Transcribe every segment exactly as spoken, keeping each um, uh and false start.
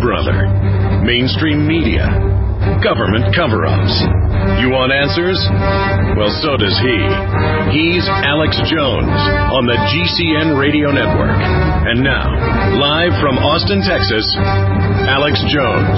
brother? Mainstream media? Government cover-ups? You want answers? Well, so does he. He's Alex Jones on the G C N Radio Network. And now, live from Austin, Texas, Alex Jones.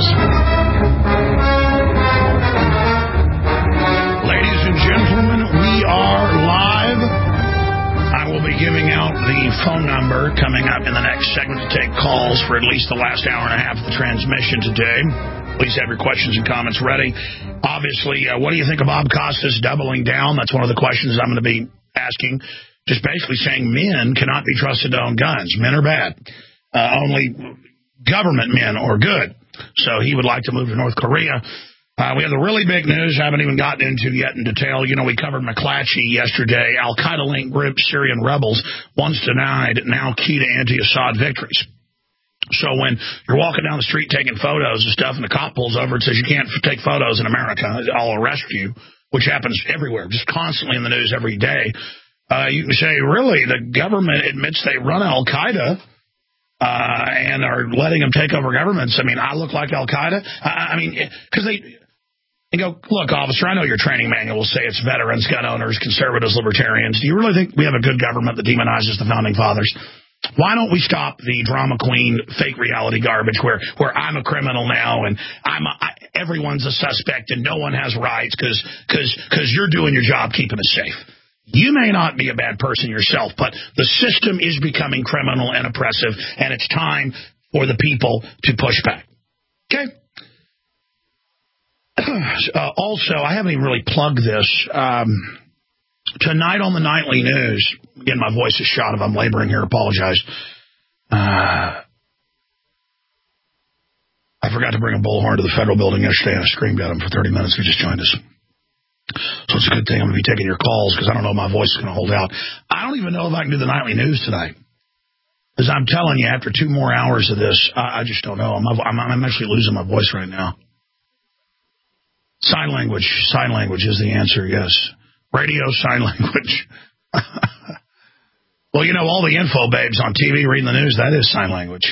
Ladies and gentlemen, we are live. I will be giving out the phone number coming up in the next segment to take calls for at least the last hour and a half of the transmission today. Please have your questions and comments ready. Obviously, uh, what do you think of Bob Costas doubling down? That's one of the questions I'm going to be asking. Just basically saying men cannot be trusted to own guns. Men are bad. Uh, only government men are good. So he would like to move to North Korea. Uh, we have the really big news I haven't even gotten into yet in detail. You know, we covered McClatchy yesterday. Al-Qaeda-linked group Syrian rebels once denied, now key to anti-Assad victories. So when you're walking down the street taking photos and stuff and the cop pulls over and says you can't f- take photos in America, I'll arrest you, which happens everywhere, just constantly in the news every day, uh, you can say, really, the government admits they run Al-Qaeda uh, and are letting them take over governments. I mean, I look like Al-Qaeda? I, I mean, because they... You go, look, officer, I know your training manual will say it's veterans, gun owners, conservatives, libertarians. Do you really think we have a good government that demonizes the founding fathers? Why don't we stop the drama queen, fake reality garbage where, where I'm a criminal now and I'm a, I, everyone's a suspect and no one has rights because because because you're doing your job keeping us safe. You may not be a bad person yourself, but the system is becoming criminal and oppressive, and it's time for the people to push back. Okay? Uh, also, I haven't even really plugged this. Um, tonight on the nightly news, again, my voice is shot if I'm laboring here, apologize. Uh, I forgot to bring a bullhorn to the federal building yesterday, and I screamed at him for thirty minutes. He just joined us. So it's a good thing I'm going to be taking your calls because I don't know if my voice is going to hold out. I don't even know if I can do the nightly news tonight. Because I'm telling you, after two more hours of this, I, I just don't know. I'm, I'm, I'm actually losing my voice right now. Sign language. Sign language is the answer, yes. Radio, sign language. Well, you know, all the info babes on T V reading the news, that is sign language.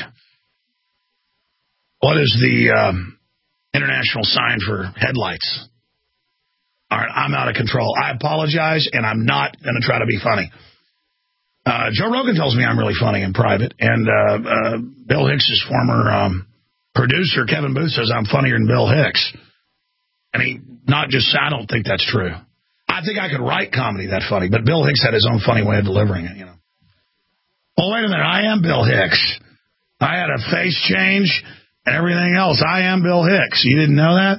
What is the um, international sign for headlights? All right, I'm out of control. I apologize, and I'm not going to try to be funny. Uh, Joe Rogan tells me I'm really funny in private, and uh, uh, Bill Hicks' former um, producer, Kevin Booth, says I'm funnier than Bill Hicks. I mean, not just, I don't think that's true. I think I could write comedy that funny, but Bill Hicks had his own funny way of delivering it, you know. Oh, wait a minute, I am Bill Hicks. I had a face change and everything else. I am Bill Hicks. You didn't know that?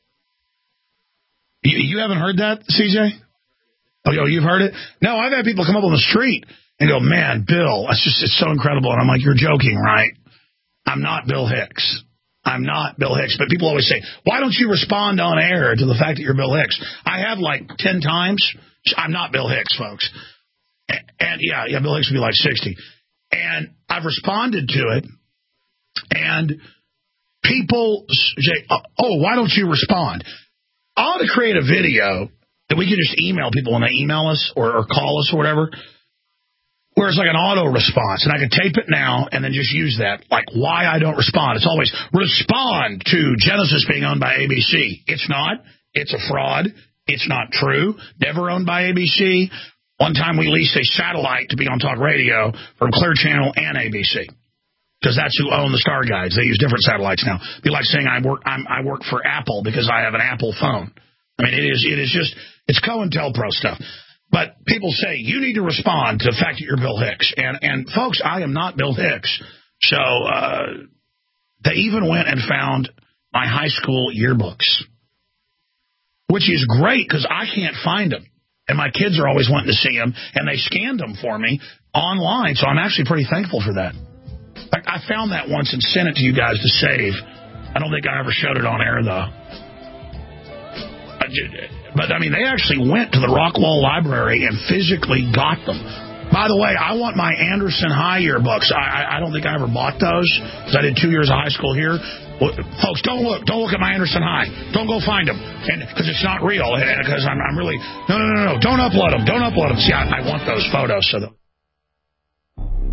You, you haven't heard that, C J? Oh, yo, you've heard it? No, I've had people come up on the street and go, man, Bill, it's just, it's so incredible. And I'm like, you're joking, right? I'm not Bill Hicks. I'm not Bill Hicks, but people always say, why don't you respond on air to the fact that you're Bill Hicks? I have like ten times. I'm not Bill Hicks, folks. And, and yeah, yeah, Bill Hicks would be like sixty. And I've responded to it, and people say, oh, why don't you respond? I ought to create a video that we can just email people when they email us or, or call us or whatever, where it's like an auto response, and I can tape it now and then just use that, like why I don't respond. It's always respond to Genesis being owned by A B C. It's not. It's a fraud. It's not true. Never owned by A B C. One time we leased a satellite to be on talk radio from Clear Channel and A B C because that's who own the Star Guides. They use different satellites now. It'd be like saying I work I'm, I work for Apple because I have an Apple phone. I mean, it is it is just, it's COINTELPRO stuff. But people say, you need to respond to the fact that you're Bill Hicks. And, and folks, I am not Bill Hicks. So uh, they even went and found my high school yearbooks, which is great because I can't find them. And my kids are always wanting to see them, and they scanned them for me online. So I'm actually pretty thankful for that. In fact, I found that once and sent it to you guys to save. I don't think I ever showed it on air, though. I just, But, I mean, they actually went to the Rockwall Library and physically got them. By the way, I want my Anderson High yearbooks. I, I, I don't think I ever bought those because I did two years of high school here. Well, folks, don't look. Don't look at my Anderson High. Don't go find them because it's not real. Because I'm, I'm really... No, no, no, no. Don't upload them. Don't upload them. See, I, I want those photos. So, the,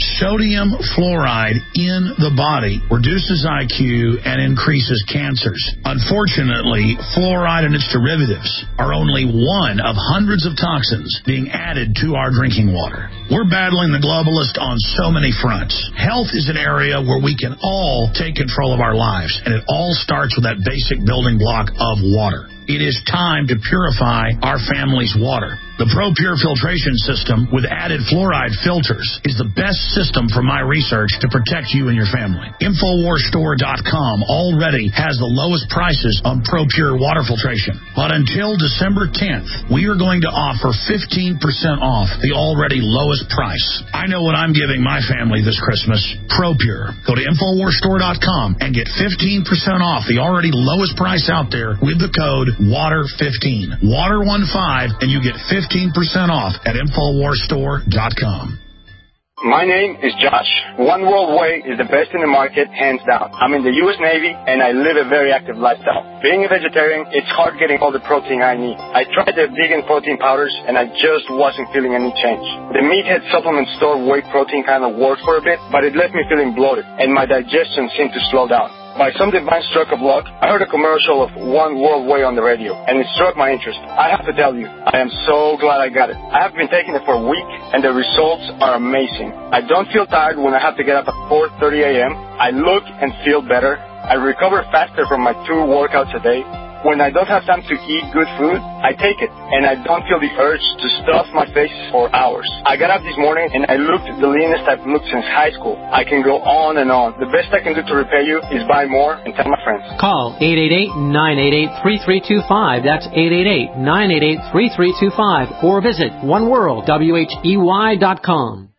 Sodium fluoride in the body reduces I Q and increases cancers. Unfortunately, fluoride and its derivatives are only one of hundreds of toxins being added to our drinking water. We're battling the globalist on so many fronts. Health is an area where we can all take control of our lives, and it all starts with that basic building block of water. It is time to purify our family's water. The ProPure filtration system with added fluoride filters is the best system from my research to protect you and your family. Infowars Store dot com already has the lowest prices on ProPure water filtration. But until December tenth, we are going to offer fifteen percent off the already lowest price. I know what I'm giving my family this Christmas. ProPure. Go to Infowars Store dot com and get fifteen percent off the already lowest price out there with the code water fifteen. water fifteen, and you get fifteen percent off at Infowars Store dot com. My name is Josh. One World Way is the best in the market, hands down. I'm in the U S Navy, and I live a very active lifestyle. Being a vegetarian, it's hard getting all the protein I need. I tried the vegan protein powders, and I just wasn't feeling any change. The Meathead supplement store whey protein kind of worked for a bit, but it left me feeling bloated, and my digestion seemed to slow down. By some divine stroke of luck, I heard a commercial of One World Way on the radio, and it struck my interest. I have to tell you, I am so glad I got it. I have been taking it for a week, and the results are amazing. I don't feel tired when I have to get up at four thirty a.m. I look and feel better. I recover faster from my two workouts a day. When I don't have time to eat good food, I take it, and I don't feel the urge to stuff my face for hours. I got up this morning, and I looked the leanest I've looked since high school. I can go on and on. The best I can do to repay you is buy more and tell my friends. Call eight eight eight, nine eight eight, three three two five. That's eight eight eight, nine eight eight, three three two five. Or visit one world whey dot com.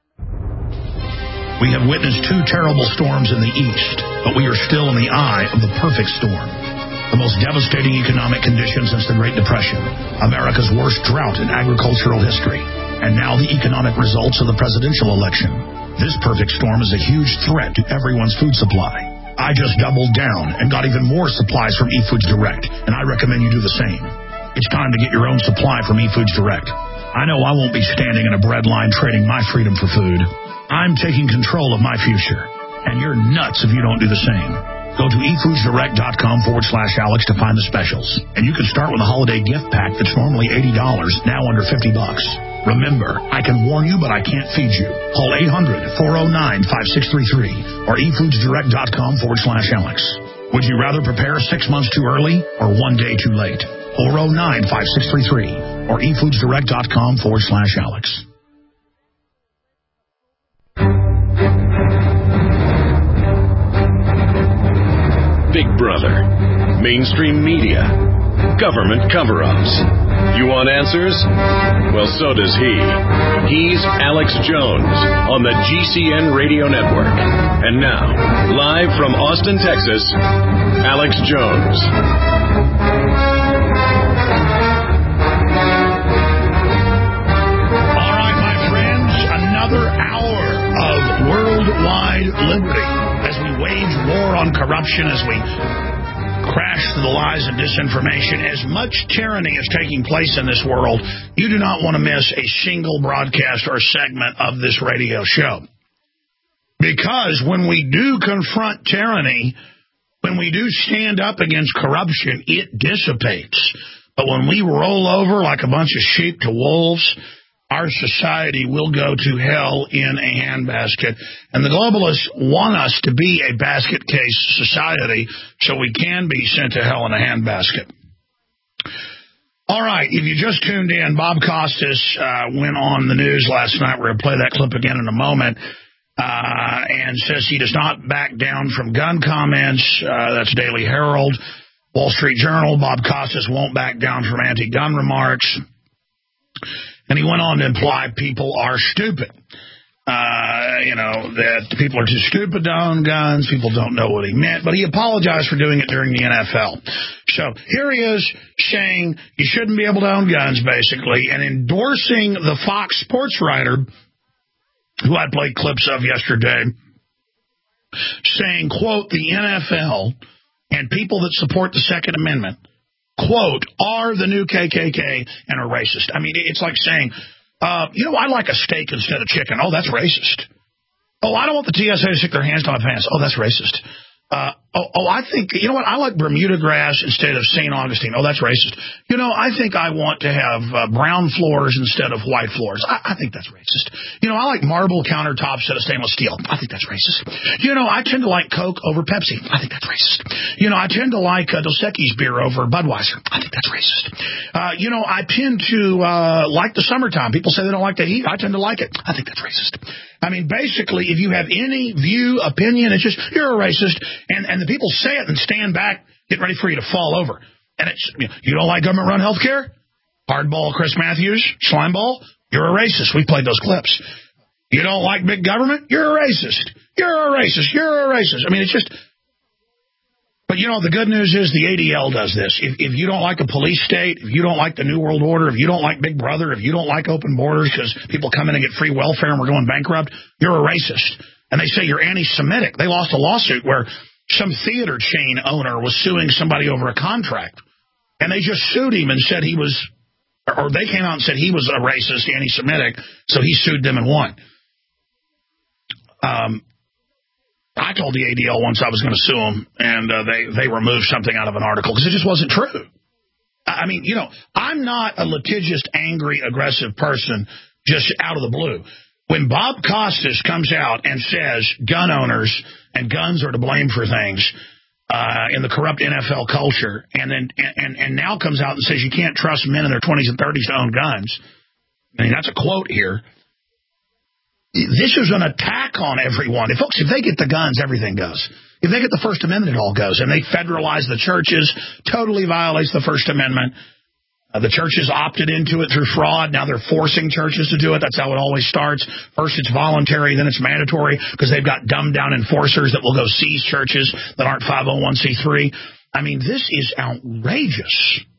We have witnessed two terrible storms in the east, but we are still in the eye of the perfect storm. The most devastating economic conditions since the Great Depression, America's worst drought in agricultural history, and now the economic results of the presidential election. This perfect storm is a huge threat to everyone's food supply. I just doubled down and got even more supplies from eFoods Direct, and I recommend you do the same. It's time to get your own supply from eFoods Direct. I know I won't be standing in a bread line trading my freedom for food. I'm taking control of my future, and you're nuts if you don't do the same. Go to e foods direct dot com forward slash Alex to find the specials. And you can start with a holiday gift pack that's normally eighty dollars, now under fifty bucks. Remember, I can warn you, but I can't feed you. Call eight hundred, four oh nine, five six three three or e foods direct dot com forward slash Alex. Would you rather prepare six months too early or one day too late? four oh nine, five six three three or e foods direct dot com forward slash Alex. Big Brother, mainstream media, government cover-ups. You want answers? Well, so does he. He's Alex Jones on the G C N Radio Network. And now, live from Austin, Texas, Alex Jones. All right, my friends, another hour of worldwide liberty as we wage war on corruption, as we crash through the lies and disinformation. As much tyranny is taking place in this world, you do not want to miss a single broadcast or segment of this radio show. Because when we do confront tyranny, when we do stand up against corruption, it dissipates. But when we roll over like a bunch of sheep to wolves, our society will go to hell in a handbasket. And the globalists want us to be a basket case society so we can be sent to hell in a handbasket. All right, if you just tuned in, Bob Costas uh, went on the news last night. We're going to play that clip again in a moment. Uh, and says he does not back down from gun comments. Uh, that's Daily Herald. Wall Street Journal, Bob Costas won't back down from anti-gun remarks. And he went on to imply people are stupid. Uh, you know, that people are too stupid to own guns. People don't know what he meant. But he apologized for doing it during the N F L. So here he is saying you shouldn't be able to own guns, basically, and endorsing the Fox Sports writer, who I played clips of yesterday, saying, quote, the N F L and people that support the Second Amendment, quote, are the new K K K and are racist. I mean, it's like saying, uh, you know, I like a steak instead of chicken. Oh, that's racist. Oh, I don't want the T S A to stick their hands down my pants. Oh, that's racist. Uh, oh, oh, I think, you know what, I like Bermuda grass instead of Saint Augustine. Oh, that's racist. You know, I think I want to have uh, brown floors instead of white floors. I, I think that's racist. You know, I like marble countertops instead of stainless steel. I think that's racist. You know, I tend to like Coke over Pepsi. I think that's racist. You know, I tend to like uh, Dos Equis beer over Budweiser. I think that's racist. Uh, you know, I tend to uh, like the summertime. People say they don't like the heat. I tend to like it. I think that's racist. I mean, basically, if you have any view, opinion, it's just, you're a racist. And, and the people say it and stand back, get ready for you to fall over. And it's, you know, you don't like government-run health care? Hardball Chris Matthews, Slimeball, you're a racist. We played those clips. You don't like big government? You're a racist. You're a racist. You're a racist. I mean, it's just... But, you know, the good news is the A D L does this. If, if you don't like a police state, if you don't like the New World Order, if you don't like Big Brother, if you don't like open borders because people come in and get free welfare and we're going bankrupt, you're a racist. And they say you're anti-Semitic. They lost a lawsuit where some theater chain owner was suing somebody over a contract. And they just sued him and said he was, or they came out and said he was a racist, anti-Semitic, so he sued them and won. Um... I told the A D L once I was going to sue them, and uh, they, they removed something out of an article because it just wasn't true. I mean, you know, I'm not a litigious, angry, aggressive person just out of the blue. When Bob Costas comes out and says gun owners and guns are to blame for things uh, in the corrupt N F L culture, and then and, and now comes out and says you can't trust men in their twenties and thirties to own guns, I mean, that's a quote here. This is an attack on everyone. If, folks, if they get the guns, everything goes. If they get the First Amendment, it all goes. And they federalize the churches, totally violates the First Amendment. Uh, the churches opted into it through fraud. Now they're forcing churches to do it. That's how it always starts. First it's voluntary, then it's mandatory because they've got dumbed-down enforcers that will go seize churches that aren't five oh one c three. I mean, this is outrageous.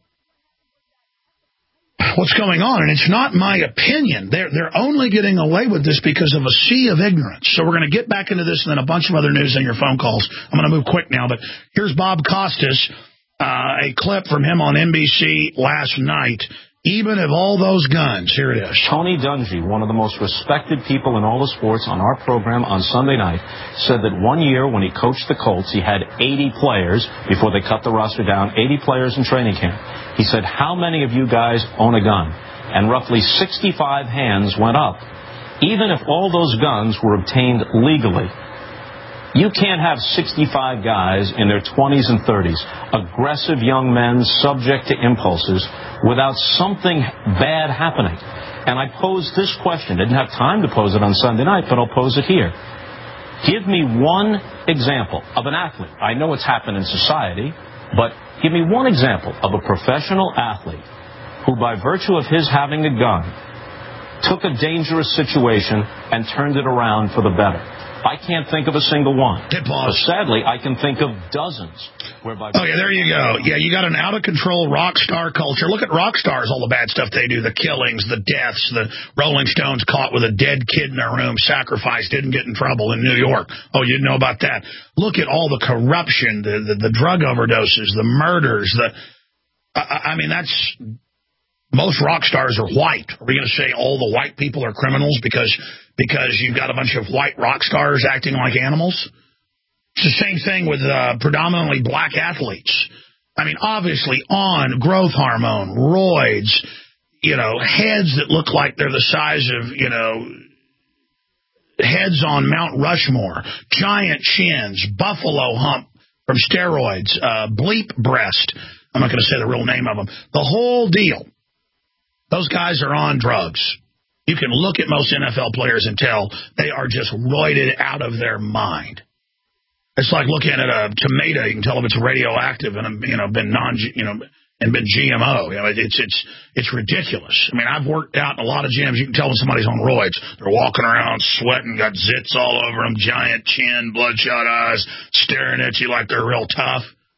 What's going on, and it's not my opinion. They're, they're only getting away with this because of a sea of ignorance. So we're going to get back into this and then a bunch of other news and your phone calls. I'm going to move quick now, but here's Bob Costas, uh, a clip from him on N B C last night. Even of all those guns, here it is. Tony Dungy, one of the most respected people in all the sports on our program on Sunday night, said that one year when he coached the Colts, he had eighty players before they cut the roster down, eighty players in training camp. He said, how many of you guys own a gun? And roughly sixty-five hands went up. Even if all those guns were obtained legally, you can't have sixty-five guys in their twenties and thirties, aggressive young men subject to impulses, without something bad happening. And I posed this question. Didn't have time to pose it on Sunday night, but I'll pose it here. Give me one example of an athlete. I know it's happened in society, but give me one example of a professional athlete who, by virtue of his having a gun, took a dangerous situation and turned it around for the better. I can't think of a single one. Hit pause. But sadly, I can think of dozens. Whereby oh, yeah, there you go. Yeah, you got an out-of-control rock star culture. Look at rock stars, all the bad stuff they do, the killings, the deaths, the Rolling Stones caught with a dead kid in their room, sacrificed, didn't get in trouble in New York. Oh, you didn't know about that. Look at all the corruption, the, the, the drug overdoses, the murders. The I, I mean, that's... Most rock stars are white. Are we going to say all the white people are criminals because because you've got a bunch of white rock stars acting like animals? It's the same thing with uh, predominantly black athletes. I mean, obviously on growth hormone, roids, you know, heads that look like they're the size of, you know, heads on Mount Rushmore, giant chins, buffalo hump from steroids, uh, bleep breast. I'm not going to say the real name of them. The whole deal. Those guys are on drugs. You can look at most N F L players and tell they are just roided out of their mind. It's like looking at a tomato. You can tell if it's radioactive and you know been non you know and been G M O. You know, it's it's it's ridiculous. I mean, I've worked out in a lot of gyms. You can tell when somebody's on roids. They're walking around sweating, got zits all over them, giant chin, bloodshot eyes, staring at you like they're real tough.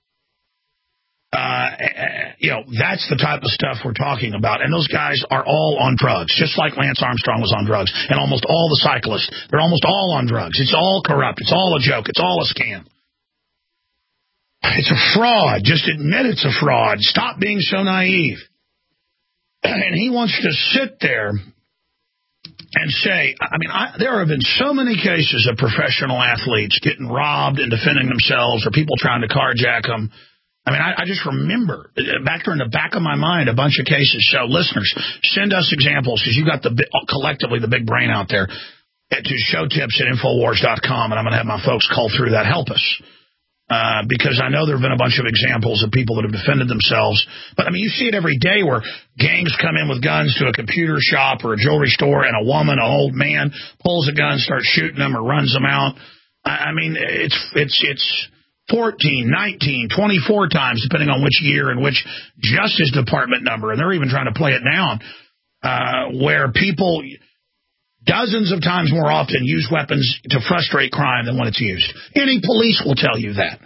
Uh, you know, that's the type of stuff we're talking about. And those guys are all on drugs, just like Lance Armstrong was on drugs. And almost all the cyclists, they're almost all on drugs. It's all corrupt. It's all a joke. It's all a scam. It's a fraud. Just admit it's a fraud. Stop being so naive. And he wants to sit there and say, I mean, I, there have been so many cases of professional athletes getting robbed and defending themselves or people trying to carjack them. I mean, I, I just remember back there in the back of my mind a bunch of cases. So listeners, send us examples because you got the collectively the big brain out there at to show tips at infowars dot com, and I'm going to have my folks call through that. Help us. Uh, because I know there have been a bunch of examples of people that have defended themselves. But, I mean, you see it every day where gangs come in with guns to a computer shop or a jewelry store, and a woman, an old man, pulls a gun, starts shooting them or runs them out. I, I mean, it's it's it's fourteen, nineteen, twenty-four times, depending on which year and which Justice Department number, and they're even trying to play it down, uh, where people dozens of times more often use weapons to frustrate crime than when it's used. Any police will tell you that.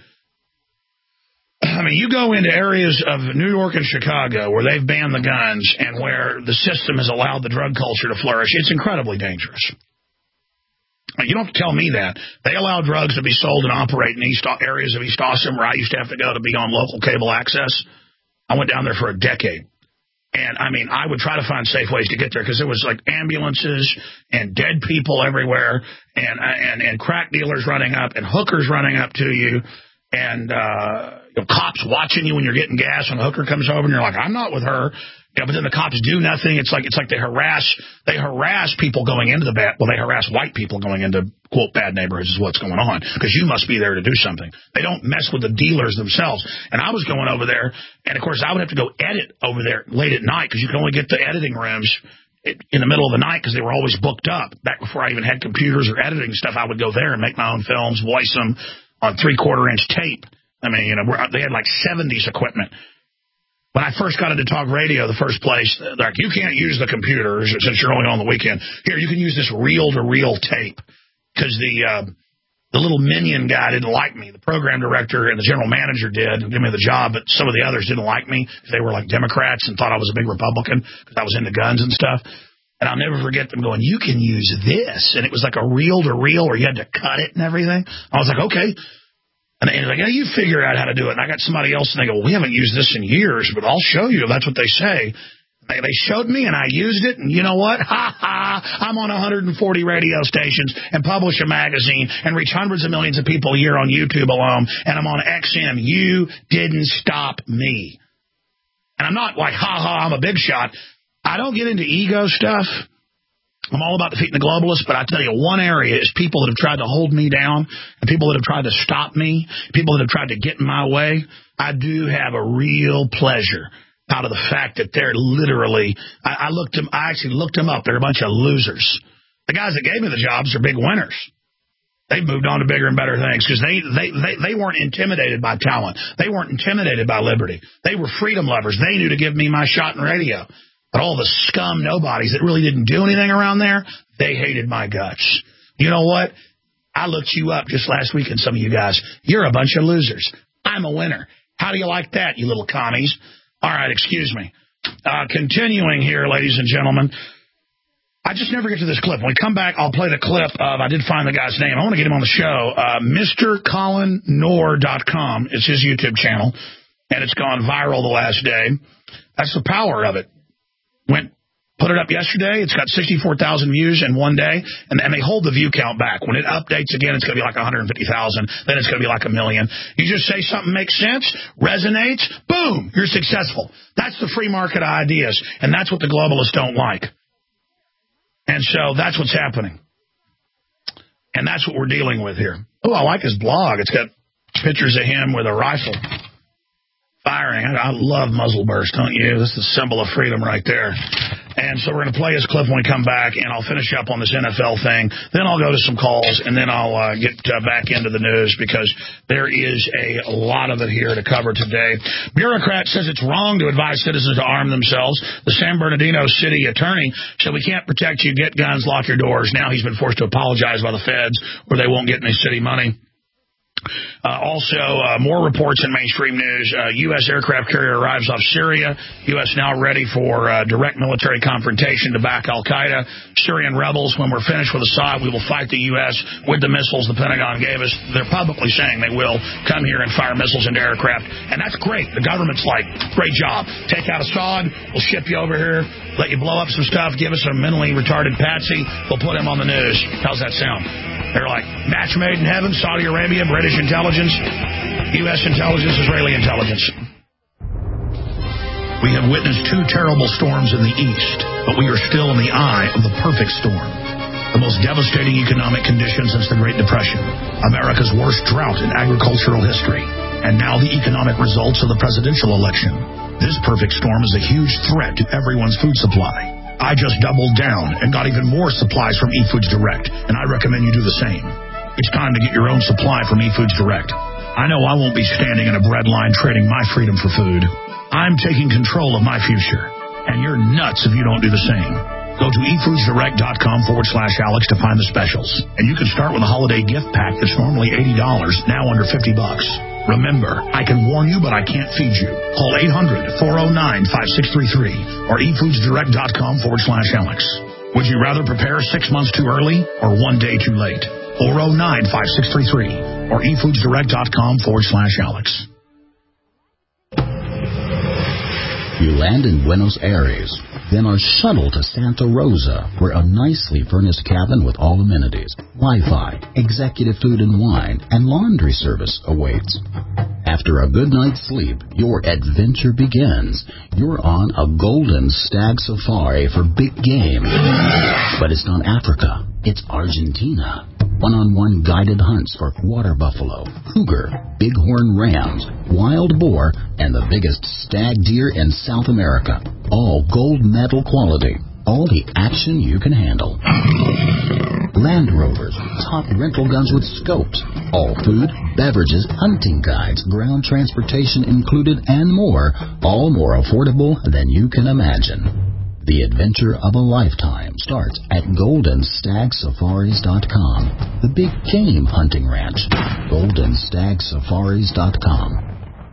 I mean, you go into areas of New York and Chicago where they've banned the guns and where the system has allowed the drug culture to flourish. It's incredibly dangerous. You don't have to tell me that. They allow drugs to be sold and operate in East areas of East Austin where I used to have to go to be on local cable access. I went down there for a decade. And, I mean, I would try to find safe ways to get there because there was, like, ambulances and dead people everywhere and and, and crack dealers running up and hookers running up to you and uh, you know, cops watching you when you're getting gas when a hooker comes over and you're like, I'm not with her. You know, but then the cops do nothing. It's like it's like they harass they harass people going into the bad. Well, they harass white people going into, quote, bad neighborhoods is what's going on because you must be there to do something. They don't mess with the dealers themselves. And I was going over there, and, of course, I would have to go edit over there late at night because you can only get the editing rooms in the middle of the night because they were always booked up. Back before I even had computers or editing stuff, I would go there and make my own films, voice them on three-quarter inch tape. I mean, you know, they had like seventies equipment. When I first got into talk radio, the first place, like, you can't use the computer since you're only on the weekend. Here, you can use this reel-to-reel tape because the uh, the little minion guy didn't like me. The program director and the general manager did and give me the job, but some of the others didn't like me. They were like Democrats and thought I was a big Republican because I was into guns and stuff. And I'll never forget them going, you can use this. And it was like a reel-to-reel where you had to cut it and everything. I was like, okay. And they're like, yeah, you figure out how to do it. And I got somebody else, and they go, well, we haven't used this in years, but I'll show you. That's what they say. They, they showed me, and I used it, and you know what? Ha, ha, I'm on one hundred forty radio stations and publish a magazine and reach hundreds of millions of people a year on YouTube alone, and I'm on X M. You didn't stop me. And I'm not like, ha, ha, I'm a big shot. I don't get into ego stuff. I'm all about defeating the globalists, but I tell you, one area is people that have tried to hold me down and people that have tried to stop me, people that have tried to get in my way. I do have a real pleasure out of the fact that they're literally, I, I looked them, I actually looked them up. They're a bunch of losers. The guys that gave me the jobs are big winners. They've moved on to bigger and better things because they, they, they, they weren't intimidated by talent. They weren't intimidated by liberty. They were freedom lovers. They knew to give me my shot in radio. But all the scum nobodies that really didn't do anything around there, they hated my guts. You know what? I looked you up just last week, and some of you guys, you're a bunch of losers. I'm a winner. How do you like that, you little commies? All right, excuse me. Uh, continuing here, ladies and gentlemen, I just never get to this clip. When we come back, I'll play the clip of, I did find the guy's name. I want to get him on the show. Uh, Mister Colin Noor dot com. It's his YouTube channel, and it's gone viral the last day. That's the power of it. Went, put it up yesterday. It's got sixty-four thousand views in one day, and, and they hold the view count back. When it updates again, it's going to be like one hundred fifty thousand. Then it's going to be like a million. You just say something makes sense, resonates, boom, you're successful. That's the free market of ideas, and that's what the globalists don't like. And so that's what's happening. And that's what we're dealing with here. Oh, I like his blog. It's got pictures of him with a rifle. Firing. I love muzzle burst, don't you? This is the symbol of freedom right there. And so we're going to play his clip when we come back, and I'll finish up on this N F L thing. Then I'll go to some calls, and then I'll uh, get uh, back into the news because there is a lot of it here to cover today. Bureaucrat says it's wrong to advise citizens to arm themselves. The San Bernardino city attorney said we can't protect you, get guns, lock your doors. Now he's been forced to apologize by the feds or they won't get any city money. Uh, also, uh, more reports in mainstream news. Uh, U S aircraft carrier arrives off Syria. U S now ready for uh, direct military confrontation to back al-Qaeda. Syrian rebels, when we're finished with Assad, we will fight the U S with the missiles the Pentagon gave us. They're publicly saying they will come here and fire missiles into aircraft. And that's great. The government's like, great job. Take out Assad. We'll ship you over here. Let you blow up some stuff. Give us a mentally retarded patsy. We'll put him on the news. How's that sound? They're like, match made in heaven, Saudi Arabia, British intelligence, U S intelligence, Israeli intelligence. We have witnessed two terrible storms in the east, but we are still in the eye of the perfect storm. The most devastating economic conditions since the Great Depression, America's worst drought in agricultural history, and now the economic results of the presidential election. This perfect storm is a huge threat to everyone's food supply. I just doubled down and got even more supplies from eFoods Direct, and I recommend you do the same. It's time to get your own supply from eFoods Direct. I know I won't be standing in a bread line trading my freedom for food. I'm taking control of my future, and you're nuts if you don't do the same. Go to efoodsdirect.com forward slash Alex to find the specials. And you can start with a holiday gift pack that's normally eighty dollars, now under fifty bucks. Remember, I can warn you, but I can't feed you. Call eight hundred, four oh nine, five six three three or efoodsdirect.com forward slash Alex. Would you rather prepare six months too early or one day too late? four oh nine, five six three three or efoodsdirect.com forward slash Alex. You land in Buenos Aires, then are shuttled to Santa Rosa, where a nicely furnished cabin with all amenities, Wi-Fi, executive food and wine, and laundry service awaits. After a good night's sleep, your adventure begins. You're on a golden stag safari for big game. But it's not Africa, it's Argentina. One-on-one guided hunts for water buffalo, cougar, bighorn rams, wild boar, and the biggest stag deer in South America. All gold medal quality. All the action you can handle. Land Rovers, top rental guns with scopes. All food, beverages, hunting guides, ground transportation included, and more. All more affordable than you can imagine. The adventure of a lifetime starts at golden stag safaris dot com. The big game hunting ranch. golden stag safaris dot com.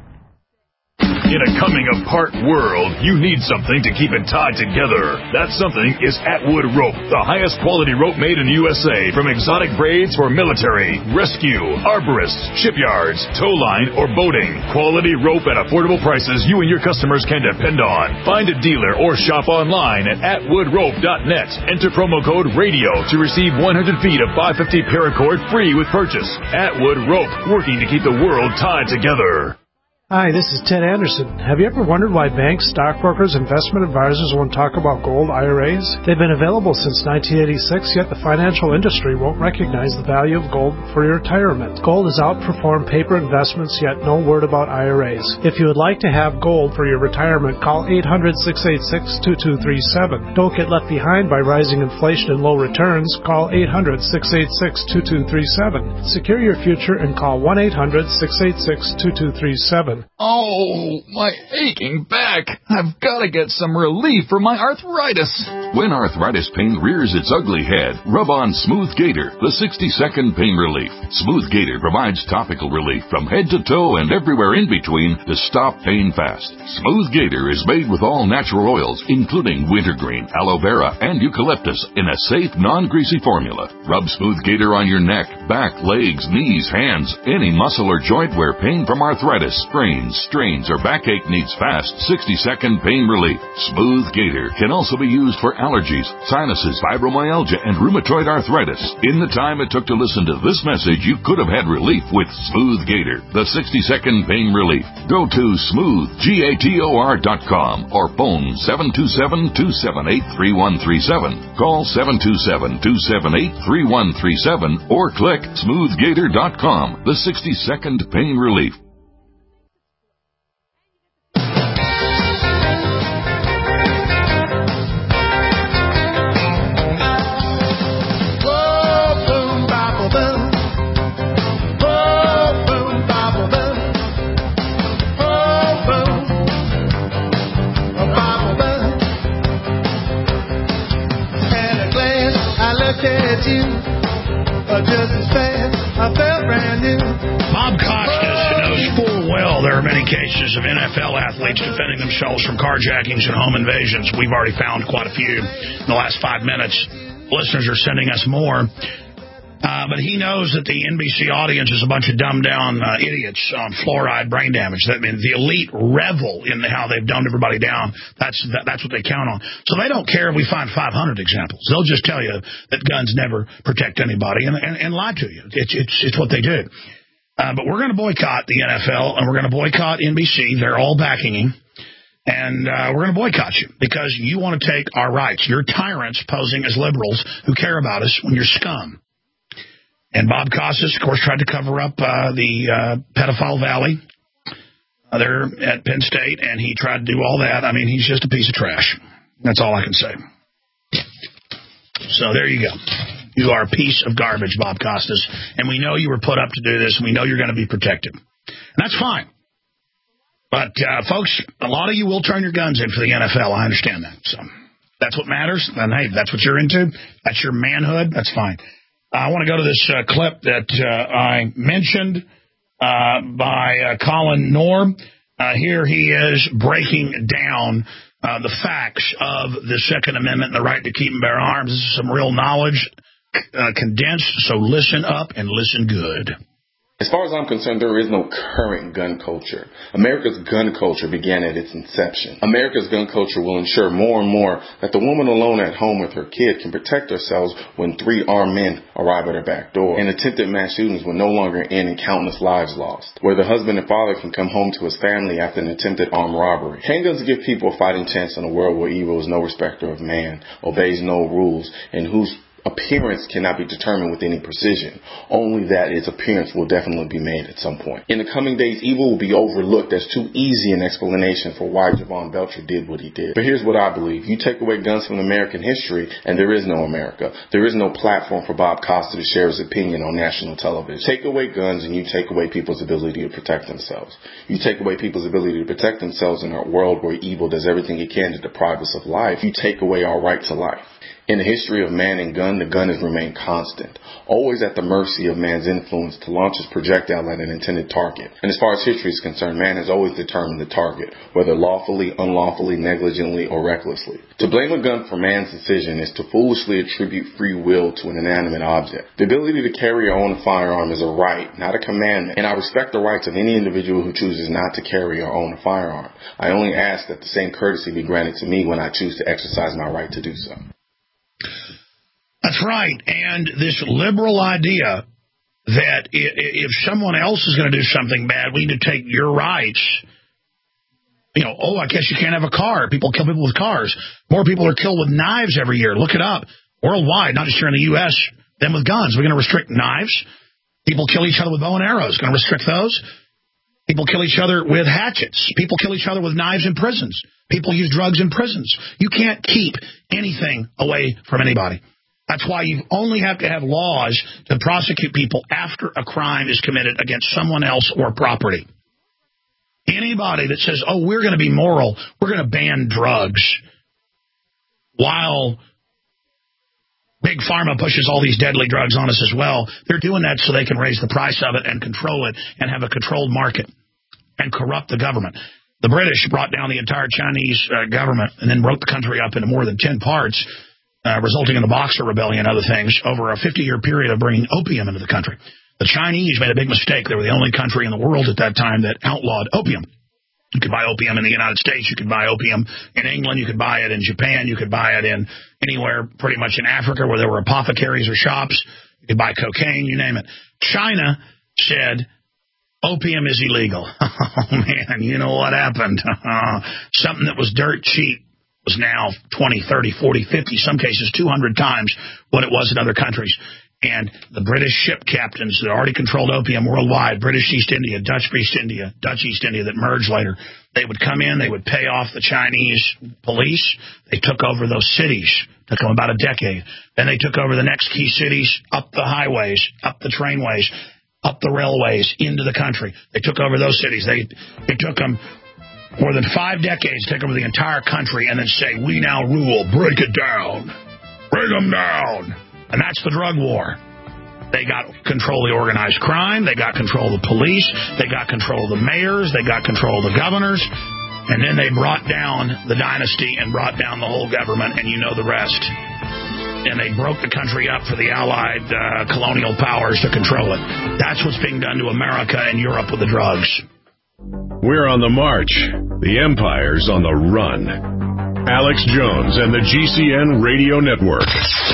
In a coming-apart world, you need something to keep it tied together. That something is Atwood Rope, the highest quality rope made in the U S A, from exotic braids for military, rescue, arborists, shipyards, tow line, or boating. Quality rope at affordable prices you and your customers can depend on. Find a dealer or shop online at atwood rope dot net. Enter promo code RADIO to receive one hundred feet of five fifty paracord free with purchase. Atwood Rope, working to keep the world tied together. Hi, this is Ted Anderson. Have you ever wondered why banks, stockbrokers, investment advisors won't talk about gold I R As? They've been available since nineteen eighty-six, yet the financial industry won't recognize the value of gold for your retirement. Gold has outperformed paper investments, yet no word about I R As. If you would like to have gold for your retirement, call eight hundred, six eight six, two two three seven. Don't get left behind by rising inflation and low returns. Call eight hundred, six eight six, two two three seven. Secure your future and call one eight hundred, six eight six, two two three seven. Oh, my aching back. I've got to get some relief for my arthritis. When arthritis pain rears its ugly head, rub on Smooth Gator, the sixty second pain relief. Smooth Gator provides topical relief from head to toe and everywhere in between to stop pain fast. Smooth Gator is made with all natural oils, including wintergreen, aloe vera, and eucalyptus in a safe, non-greasy formula. Rub Smooth Gator on your neck, back, legs, knees, hands, any muscle or joint where pain from arthritis, sprains, strains, or backache needs fast sixty second pain relief. Smooth Gator can also be used for allergies, sinuses, fibromyalgia, and rheumatoid arthritis. In the time it took to listen to this message, you could have had relief with Smooth Gator, the sixty second pain relief. Go to smooth gator dot com or phone seven two seven, two seven eight, three one three seven. Call seven two seven, two seven eight, three one three seven or click smooth gator dot com, the sixty second pain relief. Bob Cott will. There are many cases of N F L athletes defending themselves from carjackings and home invasions. We've already found quite a few in the last five minutes. Listeners are sending us more. Uh, but he knows that the N B C audience is a bunch of dumbed-down uh, idiots on fluoride brain damage. That means the elite revel in how they've dumbed everybody down. That's that, that's what they count on. So they don't care if we find five hundred examples. They'll just tell you that guns never protect anybody and, and, and lie to you. It's, it's, it's what they do. Uh, but we're going to boycott the N F L, and we're going to boycott N B C. They're all backing him. And uh, we're going to boycott you because you want to take our rights. You're tyrants posing as liberals who care about us when you're scum. And Bob Costas, of course, tried to cover up uh, the uh, pedophile valley uh, there at Penn State, and he tried to do all that. I mean, he's just a piece of trash. That's all I can say. So there you go. You are a piece of garbage, Bob Costas, and we know you were put up to do this, and we know you're going to be protected. And that's fine. But, uh, folks, a lot of you will turn your guns in for the N F L. I understand that. So that's what matters. And, hey, that's what you're into. That's your manhood. That's fine. I want to go to this uh, clip that uh, I mentioned uh, by uh, Colin Norm. Uh, here he is breaking down uh, the facts of the Second Amendment and the right to keep and bear arms. This is some real knowledge uh, condensed, so listen up and listen good. As far as I'm concerned, there is no current gun culture. America's gun culture began at its inception. America's gun culture will ensure more and more that the woman alone at home with her kid can protect herself when three armed men arrive at her back door. And attempted mass shootings will no longer end in countless lives lost. Where the husband and father can come home to his family after an attempted armed robbery. Handguns give people a fighting chance in a world where evil is no respecter of man, obeys no rules, and whose appearance cannot be determined with any precision. Only that its appearance will definitely be made at some point. In the coming days, evil will be overlooked as too easy an explanation for why Javon Belcher did what he did. But here's what I believe. You take away guns from American history, and there is no America. There is no platform for Bob Costa to share his opinion on national television. Take away guns, and you take away people's ability to protect themselves. You take away people's ability to protect themselves in a world where evil does everything it can to deprive us of life. You take away our right to life. In the history of man and gun, the gun has remained constant, always at the mercy of man's influence to launch his projectile at an intended target. And as far as history is concerned, man has always determined the target, whether lawfully, unlawfully, negligently, or recklessly. To blame a gun for man's decision is to foolishly attribute free will to an inanimate object. The ability to carry or own a firearm is a right, not a commandment, and I respect the rights of any individual who chooses not to carry or own a firearm. I only ask that the same courtesy be granted to me when I choose to exercise my right to do so. That's right. And this liberal idea that if someone else is going to do something bad, we need to take your rights. You know, oh, I guess you can't have a car. People kill people with cars. More people are killed with knives every year. Look it up. Worldwide, not just here in the U S, than with guns. We're going to restrict knives. People kill each other with bow and arrows. Going to restrict those. People kill each other with hatchets. People kill each other with knives in prisons. People use drugs in prisons. You can't keep anything away from anybody. That's why you only have to have laws to prosecute people after a crime is committed against someone else or property. Anybody that says, oh, we're going to be moral, we're going to ban drugs, while Big Pharma pushes all these deadly drugs on us as well, they're doing that so they can raise the price of it and control it and have a controlled market and corrupt the government. The British brought down the entire Chinese uh, government and then broke the country up into more than ten parts, Uh, resulting in the Boxer Rebellion and other things over a fifty-year period of bringing opium into the country. The Chinese made a big mistake. They were the only country in the world at that time that outlawed opium. You could buy opium in the United States. You could buy opium in England. You could buy it in Japan. You could buy it in anywhere pretty much in Africa where there were apothecaries or shops. You could buy cocaine, you name it. China said opium is illegal. Oh, man, you know what happened? Something that was dirt cheap was now twenty, thirty, forty, fifty, some cases two hundred times what it was in other countries. And the British ship captains that already controlled opium worldwide, British East India, Dutch East India, Dutch East India that merged later, they would come in, they would pay off the Chinese police. They took over those cities. It took them about a decade. Then they took over the next key cities, up the highways, up the trainways, up the railways, into the country. They took over those cities. They, they took them more than five decades, take over the entire country, and then say, we now rule, break it down, bring them down. And that's the drug war. They got control of the organized crime. They got control of the police. They got control of the mayors. They got control of the governors. And then they brought down the dynasty and brought down the whole government, and you know the rest. And they broke the country up for the Allied uh, colonial powers to control it. That's what's being done to America and Europe with the drugs. We're on the march. The empire's on the run. Alex Jones and the G C N Radio Network.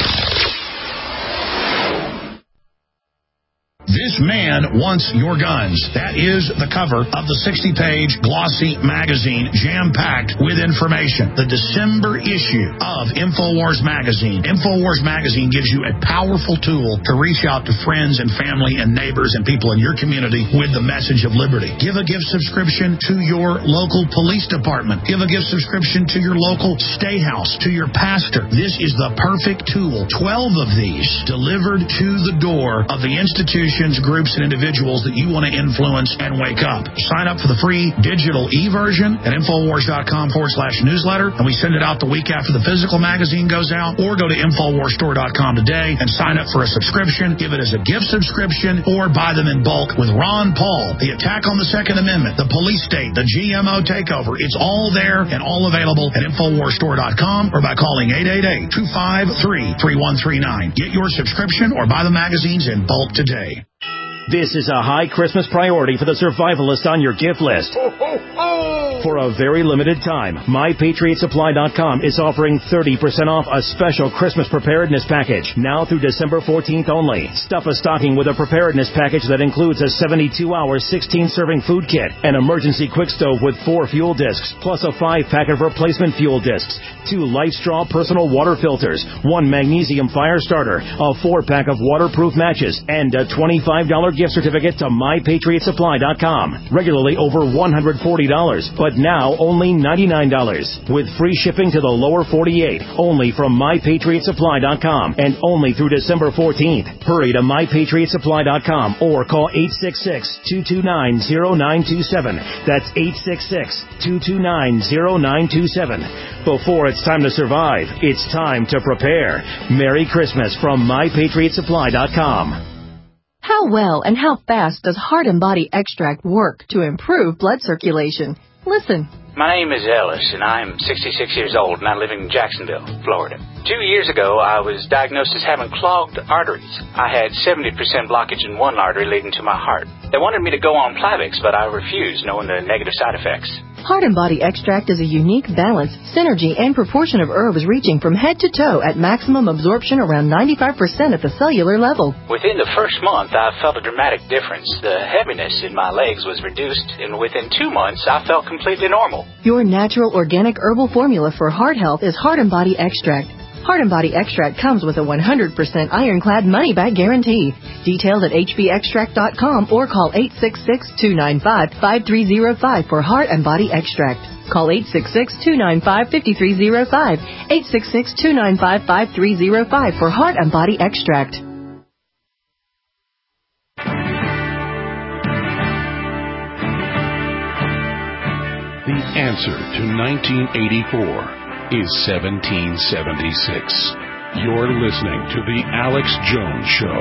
This man wants your guns. That is the cover of the sixty-page glossy magazine, jam-packed with information. The December issue of InfoWars Magazine. InfoWars Magazine gives you a powerful tool to reach out to friends and family and neighbors and people in your community with the message of liberty. Give a gift subscription to your local police department. Give a gift subscription to your local state house, to your pastor. This is the perfect tool. Twelve of these delivered to the door of the institution, groups, and individuals that you want to influence and wake up. Sign up for the free digital e-version at Infowars.com forward slash newsletter, and we send it out the week after the physical magazine goes out, or go to Infowars Store dot com today and sign up for a subscription, give it as a gift subscription, or buy them in bulk with Ron Paul, the attack on the Second Amendment, the police state, the G M O takeover. It's all there and all available at Infowars Store dot com or by calling eight eight eight, two five three, three one three nine. Get your subscription or buy the magazines in bulk today. This is a high Christmas priority for the survivalists on your gift list. Ho, ho, ho! For a very limited time, My Patriot Supply dot com is offering thirty percent off a special Christmas preparedness package, now through December fourteenth only. Stuff a stocking with a preparedness package that includes a seventy-two hour, sixteen-serving food kit, an emergency quick stove with four fuel discs, plus a five-pack of replacement fuel discs, two LifeStraw personal water filters, one magnesium fire starter, a four-pack of waterproof matches, and a twenty-five dollars gift certificate to My Patriot Supply dot com. Regularly over one hundred forty dollars, but now only ninety-nine dollars. With free shipping to the lower forty-eight, only from My Patriot Supply dot com, and only through December fourteenth. Hurry to My Patriot Supply dot com or call eight six six, two two nine, zero nine two seven. That's eight six six, two two nine, zero nine two seven. Before it's time to survive, it's time to prepare. Merry Christmas from My Patriot Supply dot com. How well and how fast does Heart and Body Extract work to improve blood circulation? Listen. My name is Ellis, and I'm sixty-six years old, and I live in Jacksonville, Florida. Two years ago, I was diagnosed as having clogged arteries. I had seventy percent blockage in one artery leading to my heart. They wanted me to go on Plavix, but I refused, knowing the negative side effects. Heart and Body Extract is a unique balance, synergy, and proportion of herbs reaching from head to toe at maximum absorption around ninety-five percent at the cellular level. Within the first month, I felt a dramatic difference. The heaviness in my legs was reduced, and within two months, I felt completely normal. Your natural organic herbal formula for heart health is Heart and Body Extract. Heart and Body Extract comes with a one hundred percent ironclad money-back guarantee. Details at H B extract dot com or call eight six six, two nine five, five three zero five for Heart and Body Extract. Call eight six six, two nine five, five three zero five, eight six six, two nine five, five three zero five for Heart and Body Extract. The answer to nineteen eighty-four is seventeen seventy-six. You're listening to The Alex Jones Show.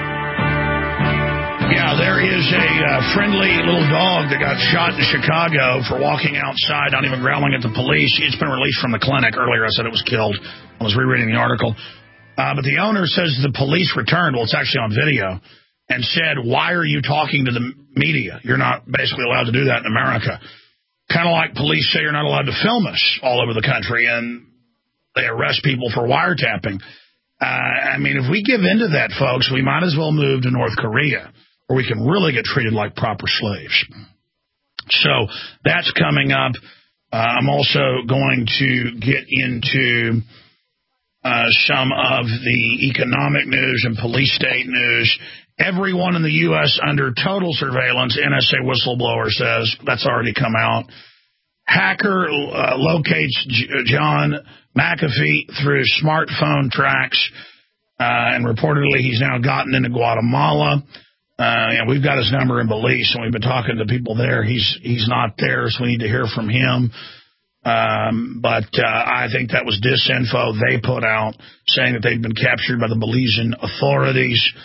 Yeah, there is a uh, friendly little dog that got shot in Chicago for walking outside, not even growling at the police. It's been released from the clinic. Earlier I said it was killed. I was rereading the article. Uh, but the owner says the police returned, well, it's actually on video, and said, why are you talking to the media? You're not basically allowed to do that in America. Kind of like police say you're not allowed to film us all over the country, and they arrest people for wiretapping. Uh, I mean, if we give in to that, folks, we might as well move to North Korea, where we can really get treated like proper slaves. So that's coming up. Uh, I'm also going to get into uh, some of the economic news and police state news. Everyone in the U S under total surveillance, N S A whistleblower says. That's already come out. Hacker uh, locates J- John McAfee through smartphone tracks, uh, and reportedly he's now gotten into Guatemala. Uh, and we've got his number in Belize, and we've been talking to people there. He's he's not there, so we need to hear from him. Um, but uh, I think that was disinfo they put out, saying that they'd been captured by the Belizean authorities.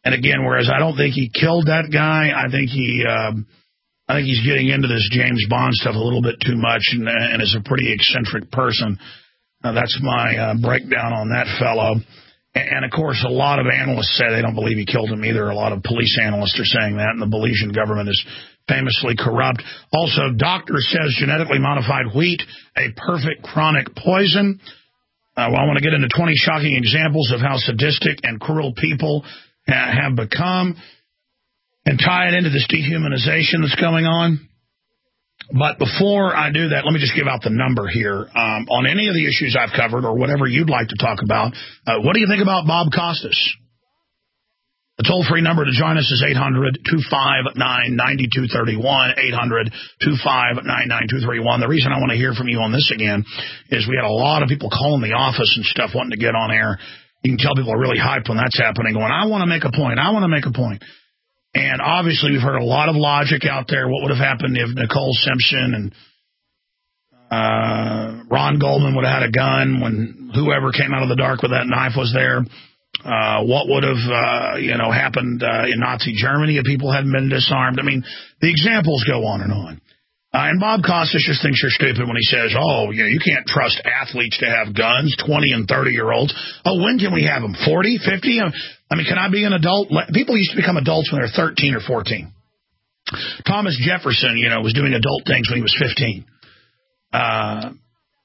And again, whereas I don't think he killed that guy, I think he, um, I think he's getting into this James Bond stuff a little bit too much, and, and is a pretty eccentric person. Uh, that's my uh, breakdown on that fellow. And, and, of course, a lot of analysts say they don't believe he killed him either. A lot of police analysts are saying that, and the Belizean government is famously corrupt. Also, doctor says genetically modified wheat, a perfect chronic poison. Uh, well, I want to get into twenty shocking examples of how sadistic and cruel people ha- have become and tie it into this dehumanization that's going on. But before I do that, let me just give out the number here. Um, on any of the issues I've covered or whatever you'd like to talk about, uh, what do you think about Bob Costas? The toll-free number to join us is eight hundred, two five nine, nine two three one, eight hundred, two five nine, nine two three one. The reason I want to hear from you on this again is we had a lot of people calling the office and stuff wanting to get on air. You can tell people are really hyped when that's happening, going, I want to make a point, I want to make a point. And obviously we've heard a lot of logic out there. What would have happened if Nicole Simpson and uh, Ron Goldman would have had a gun when whoever came out of the dark with that knife was there? Uh, what would have, uh, you know, happened uh, in Nazi Germany if people hadn't been disarmed? I mean, the examples go on and on. Uh, and Bob Costas just thinks you're stupid when he says, oh, you know, you can't trust athletes to have guns, twenty and thirty-year-olds. Oh, when can we have them? forty, fifty? I mean, can I be an adult? People used to become adults when they're thirteen or fourteen. Thomas Jefferson, you know, was doing adult things when he was fifteen. Uh,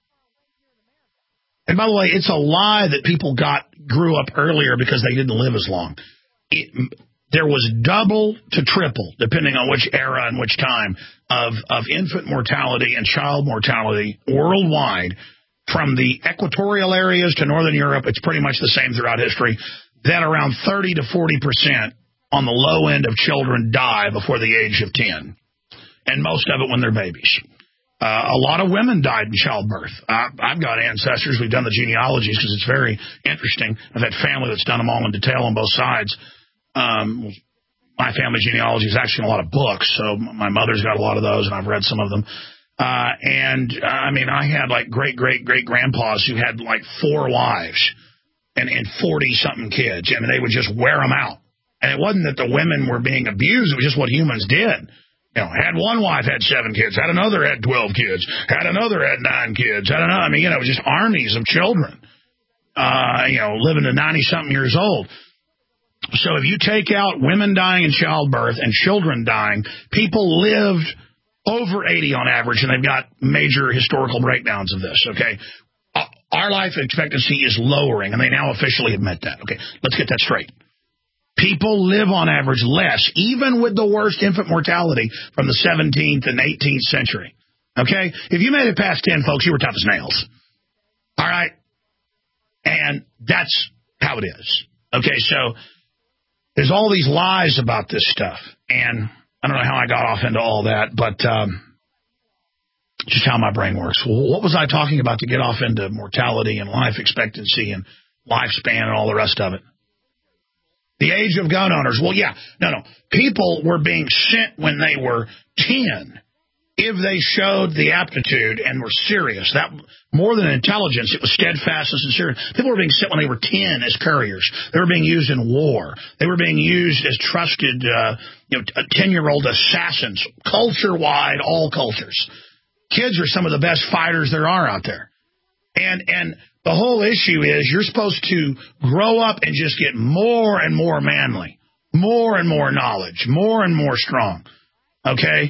and by the way, it's a lie that people got grew up earlier because they didn't live as long. It, there was double to triple, depending on which era and which time, of, of infant mortality and child mortality worldwide, from the equatorial areas to northern Europe. It's pretty much the same throughout history. That around thirty to forty percent on the low end of children die before the age of ten, and most of it when they're babies. Uh, a lot of women died in childbirth. I, I've got ancestors. We've done the genealogies because it's very interesting. I've had family that's done them all in detail on both sides. Um, my family genealogy is actually in a lot of books, so my mother's got a lot of those, and I've read some of them. Uh, and, uh, I mean, I had, like, great-great-great-grandpas who had, like, four wives and forty-something kids. I mean, they would just wear them out. And it wasn't that the women were being abused. It was just what humans did. You know, had one wife, had seven kids, had another, had twelve kids, had another, had nine kids, had another. I mean, you know, it was just armies of children, uh, you know, living to ninety-something years old. So if you take out women dying in childbirth and children dying, people lived over eighty on average, and they've got major historical breakdowns of this, okay? Our life expectancy is lowering, and they now officially admit that. Okay, let's get that straight. People live on average less, even with the worst infant mortality from the seventeenth and eighteenth century. Okay? If you made it past ten, folks, you were tough as nails. All right? And that's how it is. Okay, so there's all these lies about this stuff, and I don't know how I got off into all that, but um, just how my brain works. Well, what was I talking about to get off into mortality and life expectancy and lifespan and all the rest of it? The age of gun owners. Well, yeah, no, no. People were being sent when they were ten if they showed the aptitude and were serious. That more than intelligence, it was steadfastness and serious. People were being sent when they were ten as couriers. They were being used in war. They were being used as trusted, uh, you know, ten-year-old assassins, culture-wide, all cultures. Kids are some of the best fighters there are out there. And and the whole issue is you're supposed to grow up and just get more and more manly, more and more knowledge, more and more strong, okay?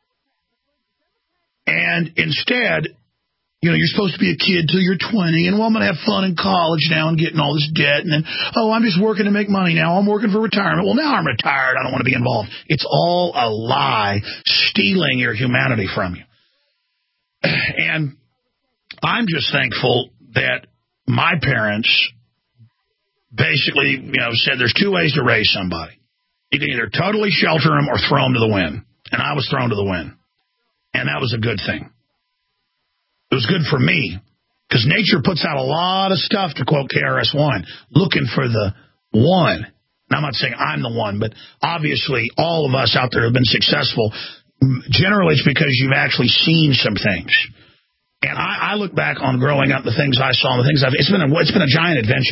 And instead, you know, you're supposed to be a kid till you're twenty, and well, I'm going to have fun in college now and getting all this debt, and then, oh, I'm just working to make money now. I'm working for retirement. Well, now I'm retired. I don't want to be involved. It's all a lie, stealing your humanity from you. And I'm just thankful that my parents basically, you know, said there's two ways to raise somebody. You can either totally shelter them or throw them to the wind. And I was thrown to the wind. And that was a good thing. It was good for me because nature puts out a lot of stuff, to quote K R S One, looking for the one. And I'm not saying I'm the one, but obviously all of us out there have been successful. Generally, it's because you've actually seen some things. And I, I look back on growing up, the things I saw, and the things I've, it's been a, it's been a giant adventure.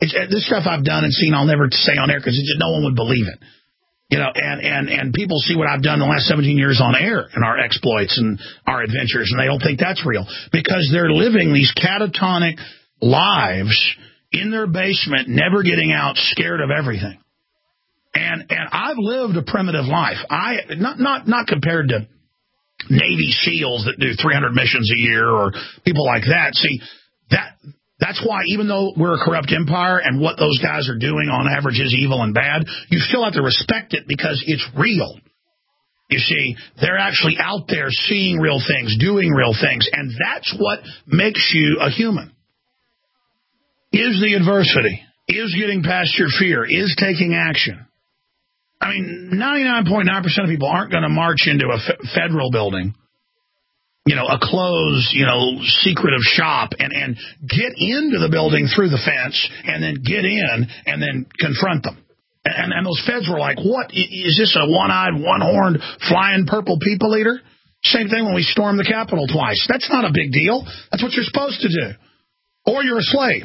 It's, this stuff I've done and seen I'll never say on air because no one would believe it. You know, and, and, and people see what I've done the last seventeen years on air and our exploits and our adventures, and they don't think that's real because they're living these catatonic lives in their basement, never getting out, scared of everything. And and I've lived a primitive life. I not not not compared to Navy SEALs that do three hundred missions a year or people like that. See, that that's why even though we're a corrupt empire and what those guys are doing on average is evil and bad, you still have to respect it because it's real. You see, they're actually out there seeing real things, doing real things, and that's what makes you a human. Is the adversity, is getting past your fear, is taking action. I mean, ninety-nine point nine percent of people aren't going to march into a f- federal building, you know, a closed, you know, secretive shop and, and get into the building through the fence and then get in and then confront them. And, and those feds were like, what? Is this a one-eyed, one-horned, flying purple people eater? Same thing when we stormed the Capitol twice. That's not a big deal. That's what you're supposed to do. Or you're a slave.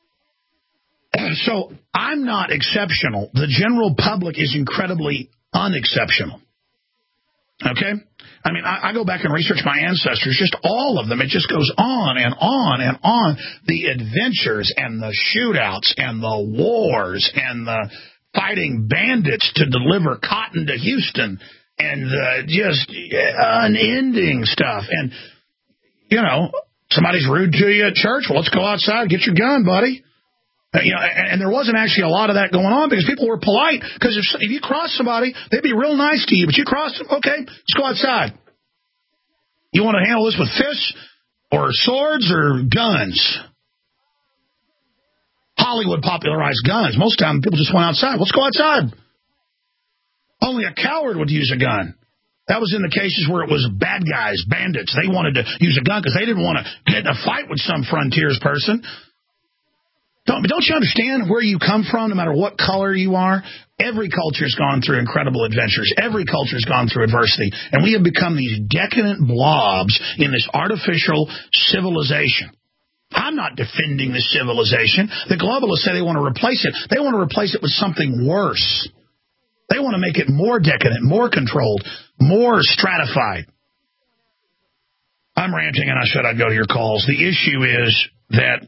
So I'm not exceptional. The general public is incredibly unexceptional. Okay? I mean, I, I go back and research my ancestors, just all of them. It just goes on and on and on. The adventures and the shootouts and the wars and the fighting bandits to deliver cotton to Houston and the just unending stuff. And, you know, somebody's rude to you at church. Well, let's go outside. Get your gun, buddy. You know, and, and there wasn't actually a lot of that going on because people were polite. Because if, if you cross somebody, they'd be real nice to you. But you cross them, okay, let's go outside. You want to handle this with fists or swords or guns? Hollywood popularized guns. Most of the time, people just went outside. Let's go outside. Only a coward would use a gun. That was in the cases where it was bad guys, bandits. They wanted to use a gun because they didn't want to get in a fight with some frontiers person. Don't, don't you understand where you come from, no matter what color you are? Every culture has gone through incredible adventures. Every culture has gone through adversity. And we have become these decadent blobs in this artificial civilization. I'm not defending this civilization. The globalists say they want to replace it. They want to replace it with something worse. They want to make it more decadent, more controlled, more stratified. I'm ranting, and I said I'd go to your calls. The issue is that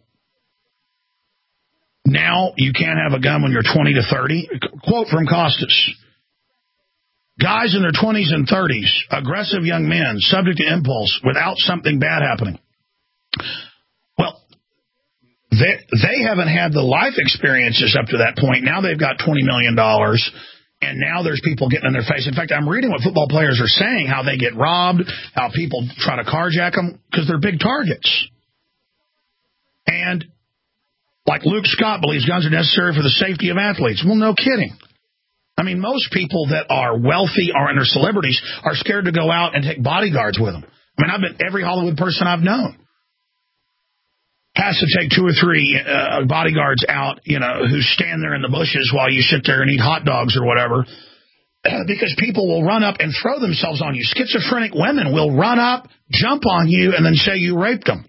now you can't have a gun when you're twenty to thirty. Quote from Costas. Guys in their twenties and thirties, aggressive young men, subject to impulse without something bad happening. Well, they, they haven't had the life experiences up to that point. Now they've got twenty million dollars, and now there's people getting in their face. In fact, I'm reading what football players are saying, how they get robbed, how people try to carjack them because they're big targets. And like Luke Scott believes guns are necessary for the safety of athletes. Well, no kidding. I mean, most people that are wealthy or and are celebrities are scared to go out and take bodyguards with them. I mean, I've been every Hollywood person I've known has to take two or three uh, bodyguards out, you know, who stand there in the bushes while you sit there and eat hot dogs or whatever, because people will run up and throw themselves on you. Schizophrenic women will run up, jump on you, and then say you raped them.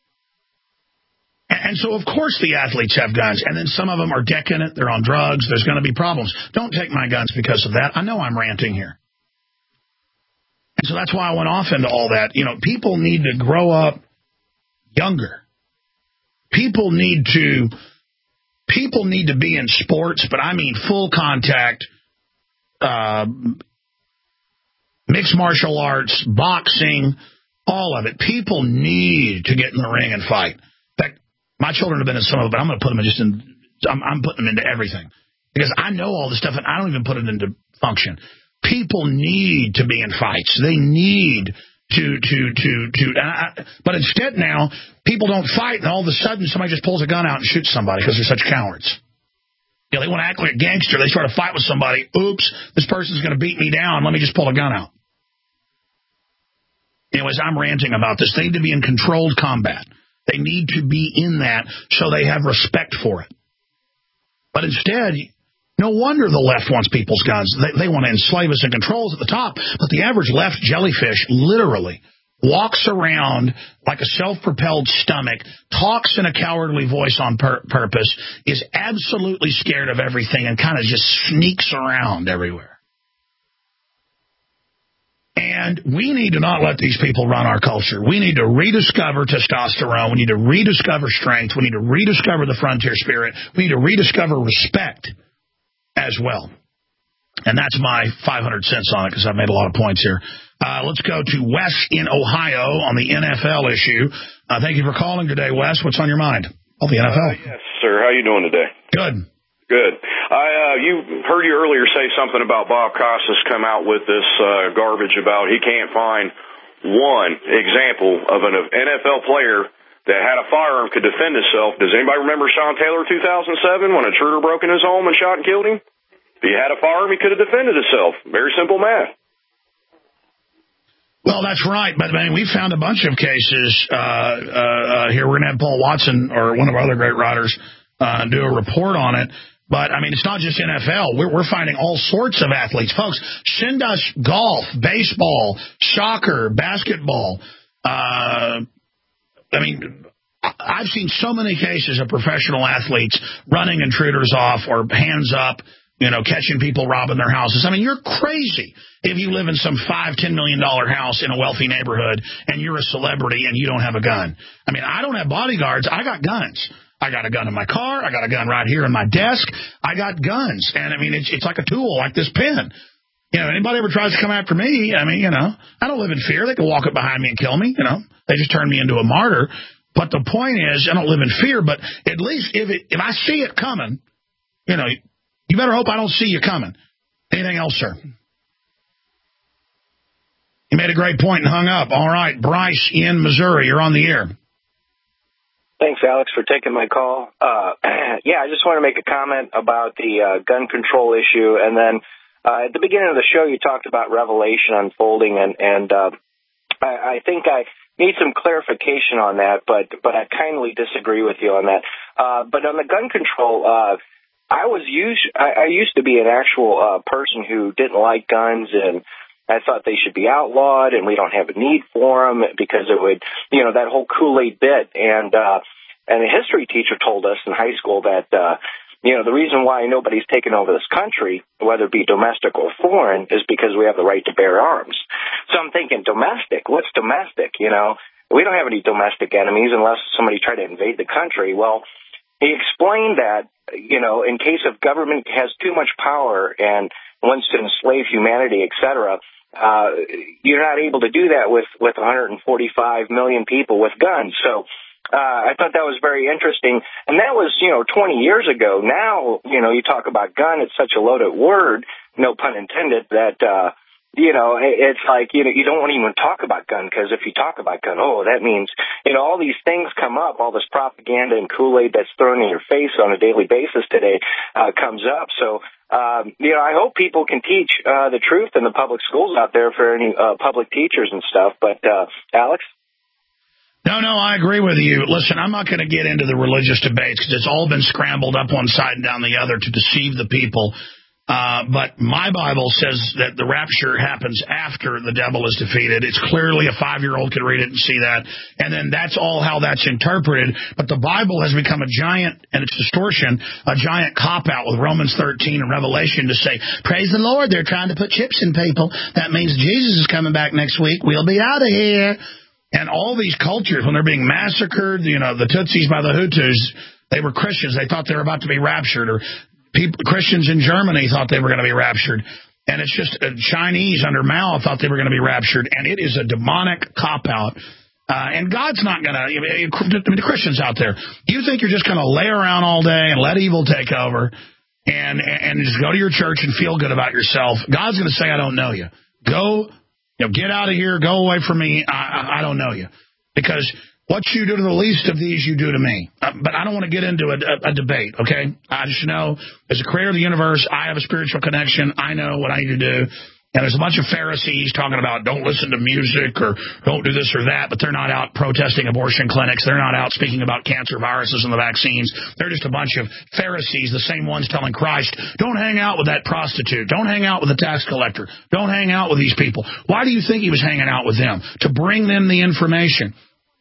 And so, of course, the athletes have guns. And then some of them are decadent. They're on drugs. There's going to be problems. Don't take my guns because of that. I know I'm ranting here. And so that's why I went off into all that. You know, people need to grow up younger. People need to, people need to be in sports, but I mean full contact, uh, mixed martial arts, boxing, all of it. People need to get in the ring and fight. My children have been in some of it, but I'm going to put them in just in, I'm, I'm putting them into everything. Because I know all this stuff, and I don't even put it into function. People need to be in fights. They need to, to, to, to, I, but instead now, people don't fight, and all of a sudden somebody just pulls a gun out and shoots somebody because they're such cowards. You know, they want to act like a gangster. They start a fight with somebody. Oops, this person's going to beat me down. Let me just pull a gun out. Anyways, I'm ranting about this. They need to be in controlled combat. They need to be in that so they have respect for it. But instead, no wonder the left wants people's guns. They, they want to enslave us and control us at the top. But the average left jellyfish literally walks around like a self-propelled stomach, talks in a cowardly voice on pur- purpose, is absolutely scared of everything, and kind of just sneaks around everywhere. And we need to not let these people run our culture. We need to rediscover testosterone. We need to rediscover strength. We need to rediscover the frontier spirit. We need to rediscover respect as well. And that's my five hundred cents on it, because I've made a lot of points here. Uh, let's go to Wes in Ohio on the N F L issue. Uh, thank you for calling today, Wes. What's on your mind? Oh, the N F L. Uh, yes, sir. How you doing today? Good. Good. I uh, you heard you earlier say something about Bob Costas come out with this uh, garbage about he can't find one example of an N F L player that had a firearm could defend himself. Does anybody remember Sean Taylor two thousand seven when a intruder broke in his home and shot and killed him? If he had a firearm, he could have defended himself. Very simple math. Well, that's right, but I mean, we found a bunch of cases uh, uh, here. We're going to have Paul Watson or one of our other great writers uh, do a report on it. But, I mean, it's not just N F L. We're, we're finding all sorts of athletes. Folks, send us golf, baseball, soccer, basketball. Uh, I mean, I've seen so many cases of professional athletes running intruders off or hands up, you know, catching people robbing their houses. I mean, you're crazy if you live in some five, ten million dollar house in a wealthy neighborhood and you're a celebrity and you don't have a gun. I mean, I don't have bodyguards. I got guns. I got a gun in my car. I got a gun right here in my desk. I got guns. And, I mean, it's it's like a tool, like this pen. You know, anybody ever tries to come after me, I mean, you know, I don't live in fear. They can walk up behind me and kill me, you know. They just turn me into a martyr. But the point is, I don't live in fear, but at least if it, if I see it coming, you know, you better hope I don't see you coming. Anything else, sir? You made a great point and hung up. All right, Bryce in Missouri, you're on the air. Thanks, Alex, for taking my call. Uh, yeah, I just want to make a comment about the uh, gun control issue. And then uh, at the beginning of the show, you talked about Revelation unfolding, and, and uh, I, I think I need some clarification on that, but, but I kindly disagree with you on that. Uh, but on the gun control, uh, I was used, I, I used to be an actual uh, person who didn't like guns, and I thought they should be outlawed, and we don't have a need for them because it would, you know, that whole Kool-Aid bit. And uh, and a history teacher told us in high school that, uh, you know, the reason why nobody's taken over this country, whether it be domestic or foreign, is because we have the right to bear arms. So I'm thinking, domestic? What's domestic? You know, we don't have any domestic enemies unless somebody tried to invade the country. Well, he explained that, you know, in case of government has too much power and wants to enslave humanity, et cetera, uh, you're not able to do that with, with one hundred forty-five million people with guns. So uh, I thought that was very interesting. And that was, you know, twenty years ago. Now, you know, you talk about gun, it's such a loaded word, no pun intended, that, uh, you know, it's like, you know, you don't want to even talk about gun, because if you talk about gun, oh, that means, you know, all these things come up, all this propaganda and Kool-Aid that's thrown in your face on a daily basis today uh, comes up. So, um, you know, I hope people can teach uh, the truth in the public schools out there for any uh, public teachers and stuff. But, uh, Alex? No, no, I agree with you. Listen, I'm not going to get into the religious debates because it's all been scrambled up one side and down the other to deceive the people. Uh, but my Bible says that the rapture happens after the devil is defeated. It's clearly a five-year-old could read it and see that. And then that's all how that's interpreted. But the Bible has become a giant, and its distortion, a giant cop-out with Romans thirteen and Revelation to say, praise the Lord, they're trying to put chips in people. That means Jesus is coming back next week. We'll be out of here. And all these cultures, when they're being massacred, you know, the Tutsis by the Hutus, they were Christians. They thought they were about to be raptured, or people, Christians in Germany thought they were going to be raptured. And it's just uh, Chinese under Mao thought they were going to be raptured. And it is a demonic cop-out. Uh, and God's not going to, I mean, the Christians out there, you think you're just going to lay around all day and let evil take over and, and just go to your church and feel good about yourself. God's going to say, I don't know you. Go, you know, get out of here. Go away from me. I, I don't know you. Because what you do to the least of these, you do to me. Uh, but I don't want to get into a, a, a debate, okay? I just know, as a creator of the universe, I have a spiritual connection. I know what I need to do. And there's a bunch of Pharisees talking about don't listen to music or don't do this or that, but they're not out protesting abortion clinics. They're not out speaking about cancer viruses and the vaccines. They're just a bunch of Pharisees, the same ones telling Christ, don't hang out with that prostitute. Don't hang out with the tax collector. Don't hang out with these people. Why do you think he was hanging out with them? To bring them the information.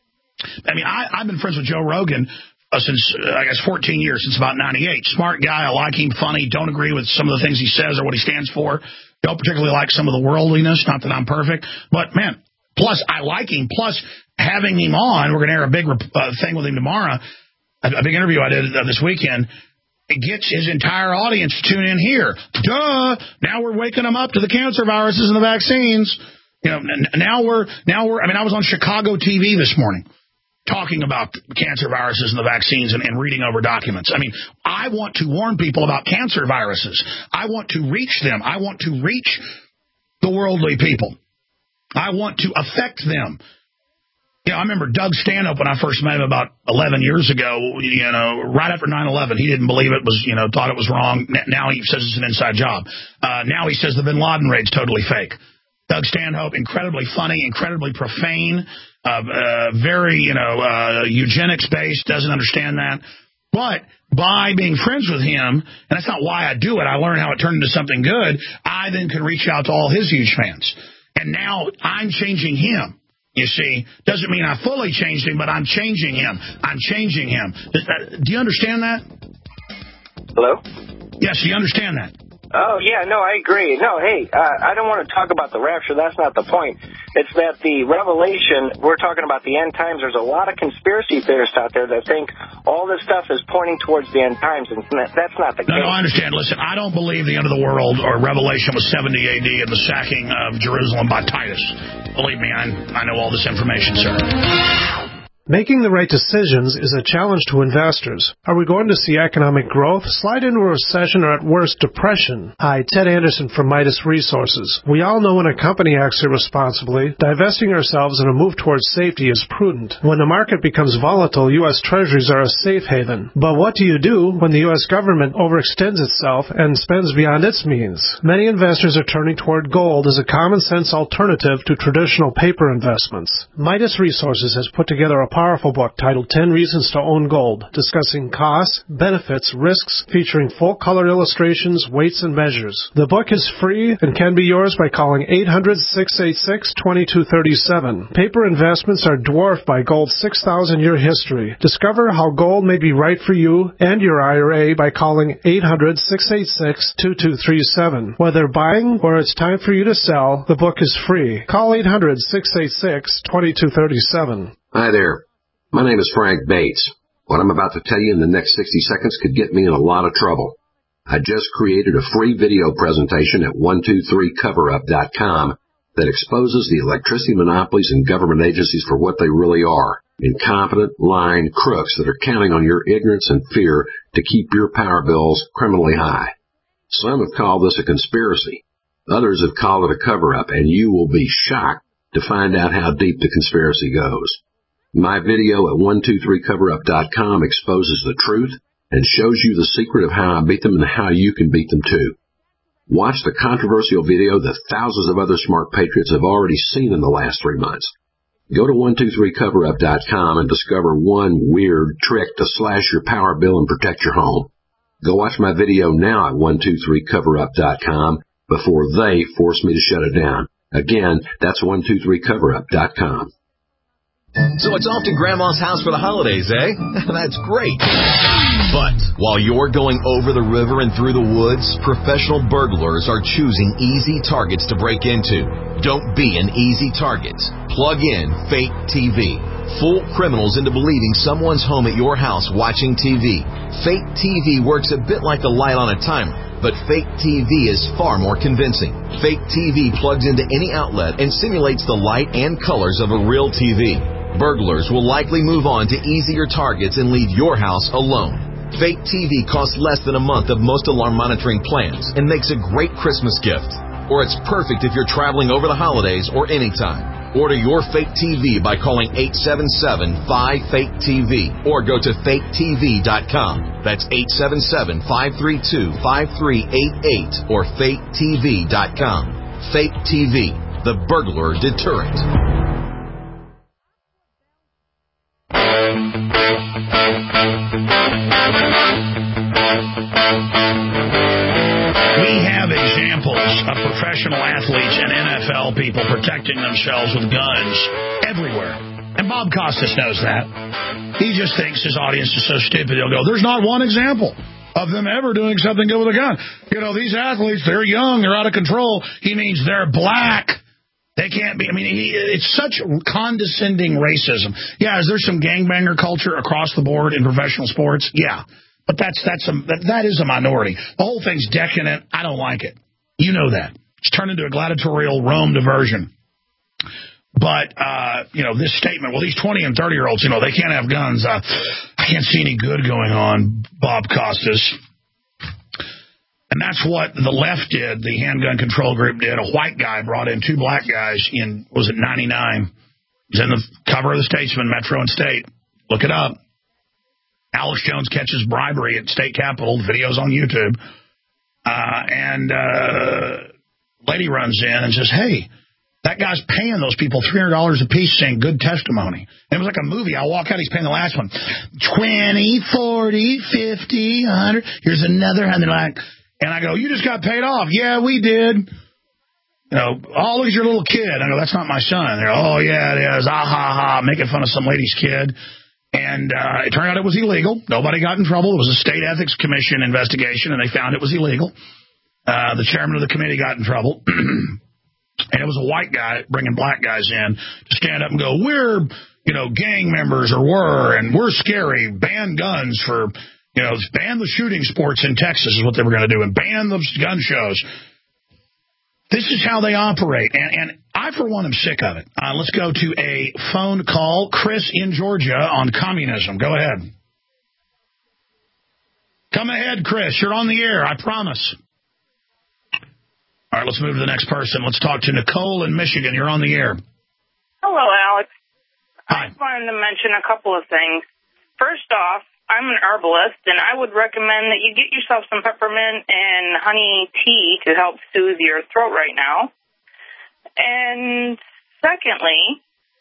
I mean, I, I've been friends with Joe Rogan uh, since, uh, I guess, fourteen years, since about ninety-eight. Smart guy. I like him. Funny. Don't agree with some of the things he says or what he stands for. Don't particularly like some of the worldliness. Not that I'm perfect. But, man, plus, I like him. Plus, having him on, we're going to air a big uh, thing with him tomorrow, a, a big interview I did uh, this weekend. It gets his entire audience to tune in here. Duh! Now we're waking them up to the cancer viruses and the vaccines. You know, now we're, now we're, I mean, I was on Chicago T V this morning talking about cancer viruses and the vaccines and, and reading over documents. I mean, I want to warn people about cancer viruses. I want to reach them. I want to reach the worldly people. I want to affect them. You know, I remember Doug Stanhope when I first met him about eleven years ago, you know, right after nine eleven. He didn't believe it was, you know, thought it was wrong. Now he says it's an inside job. Uh, now he says the Bin Laden raid's totally fake. Doug Stanhope, incredibly funny, incredibly profane, uh, uh, very, you know, uh, eugenics-based, doesn't understand that. But by being friends with him, and that's not why I do it, I learned how it turned into something good, I then can reach out to all his huge fans. And now I'm changing him. You see, doesn't mean I fully changed him, but I'm changing him. I'm changing him. Do you understand that? Hello? Yes, do you understand that? Oh, yeah, no, I agree. No, hey, uh, I don't want to talk about the rapture. That's not the point. It's that the revelation, we're talking about the end times. There's a lot of conspiracy theorists out there that think all this stuff is pointing towards the end times, and that's not the case. No, no, I understand. Listen, I don't believe the end of the world or Revelation was seventy A D and the sacking of Jerusalem by Titus. Believe me, I, I know all this information, sir. Making the right decisions is a challenge to investors. Are we going to see economic growth, slide into a recession, or at worst, depression? Hi, Ted Anderson from Midas Resources. We all know when a company acts irresponsibly, divesting ourselves in a move towards safety is prudent. When the market becomes volatile, U S Treasuries are a safe haven. But what do you do when the U S government overextends itself and spends beyond its means? Many investors are turning toward gold as a common-sense alternative to traditional paper investments. Midas Resources has put together a powerful book titled ten Reasons to Own Gold, discussing costs, benefits, risks, featuring full-color illustrations, weights, and measures. The book is free and can be yours by calling eight hundred, six eight six, two two three seven. Paper investments are dwarfed by gold's six thousand year history. Discover how gold may be right for you and your I R A by calling eight hundred, six eight six, two two three seven. Whether buying or it's time for you to sell, the book is free. Call eight hundred, six eight six, two two three seven. Hi there. My name is Frank Bates. What I'm about to tell you in the next sixty seconds could get me in a lot of trouble. I just created a free video presentation at one two three cover up dot com that exposes the electricity monopolies and government agencies for what they really are, incompetent, lying crooks that are counting on your ignorance and fear to keep your power bills criminally high. Some have called this a conspiracy. Others have called it a cover-up, and you will be shocked to find out how deep the conspiracy goes. My video at one two three cover up dot com exposes the truth and shows you the secret of how I beat them and how you can beat them too. Watch the controversial video that thousands of other smart patriots have already seen in the last three months. Go to one two three cover up dot com and discover one weird trick to slash your power bill and protect your home. Go watch my video now at one two three cover up dot com before they force me to shut it down. Again, that's one two three cover up dot com. So it's off to Grandma's house for the holidays, eh? That's great. But while you're going over the river and through the woods, professional burglars are choosing easy targets to break into. Don't be an easy target. Plug in Fake T V. Fool criminals into believing someone's home at your house watching T V. Fake T V works a bit like a light on a timer, but fake T V is far more convincing. Fake T V plugs into any outlet and simulates the light and colors of a real T V. Burglars will likely move on to easier targets and leave your house alone. Fake T V costs less than a month of most alarm monitoring plans and makes a great Christmas gift. Or it's perfect if you're traveling over the holidays or anytime. Order your Fake T V by calling eight seven seven, five, fake T V or go to fake T V dot com. That's eight seven seven, five three two, five three eight eight or fake T V dot com. Fake T V, the burglar deterrent. We have examples of professional athletes and N F L people protecting themselves with guns everywhere. And Bob Costas knows that. He just thinks his audience is so stupid, he'll go, there's not one example of them ever doing something good with a gun. You know, these athletes, they're young, they're out of control. He means they're black. They can't be. I mean, he, it's such condescending racism. Yeah, is there some gangbanger culture across the board in professional sports? Yeah. But that's that's a, that, that is a minority. The whole thing's decadent. I don't like it. You know that. It's turned into a gladiatorial Rome diversion. But, uh, you know, this statement, well, these twenty and thirty-year-olds, you know, they can't have guns. Uh, I can't see any good going on, Bob Costas. And that's what the left did, the handgun control group did. A white guy brought in two black guys in, was it ninety-nine? He's in the cover of the Statesman, Metro and State. Look it up. Alex Jones catches bribery at state capitol. The video's on YouTube. Uh, and uh, lady runs in and says, hey, that guy's paying those people three hundred dollars a piece saying good testimony. And it was like a movie. I walk out, he's paying the last one. twenty, forty, fifty, one hundred. Here's another one hundred. Like, and I go, you just got paid off. Yeah, we did. You know, oh, look at your little kid. I go, that's not my son. They're, oh, yeah, it is. Ah, ha, ha, making fun of some lady's kid. And uh, it turned out it was illegal. Nobody got in trouble. It was a state ethics commission investigation, and they found it was illegal. Uh, the chairman of the committee got in trouble. And it was a white guy bringing black guys in to stand up and go, we're, you know, gang members or were, and we're scary. Ban guns for, you know, ban the shooting sports in Texas is what they were going to do, and ban the gun shows. This is how they operate, and, and I, for one, am sick of it. Uh, let's go to a phone call. Chris in Georgia on communism. Go ahead. Come ahead, Chris. You're on the air, I promise. All right, let's move to the next person. Let's talk to Nicole in Michigan. You're on the air. Hello, Alex. Hi. I just wanted to mention a couple of things. First off, I'm an herbalist, and I would recommend that you get yourself some peppermint and honey tea to help soothe your throat right now. And secondly,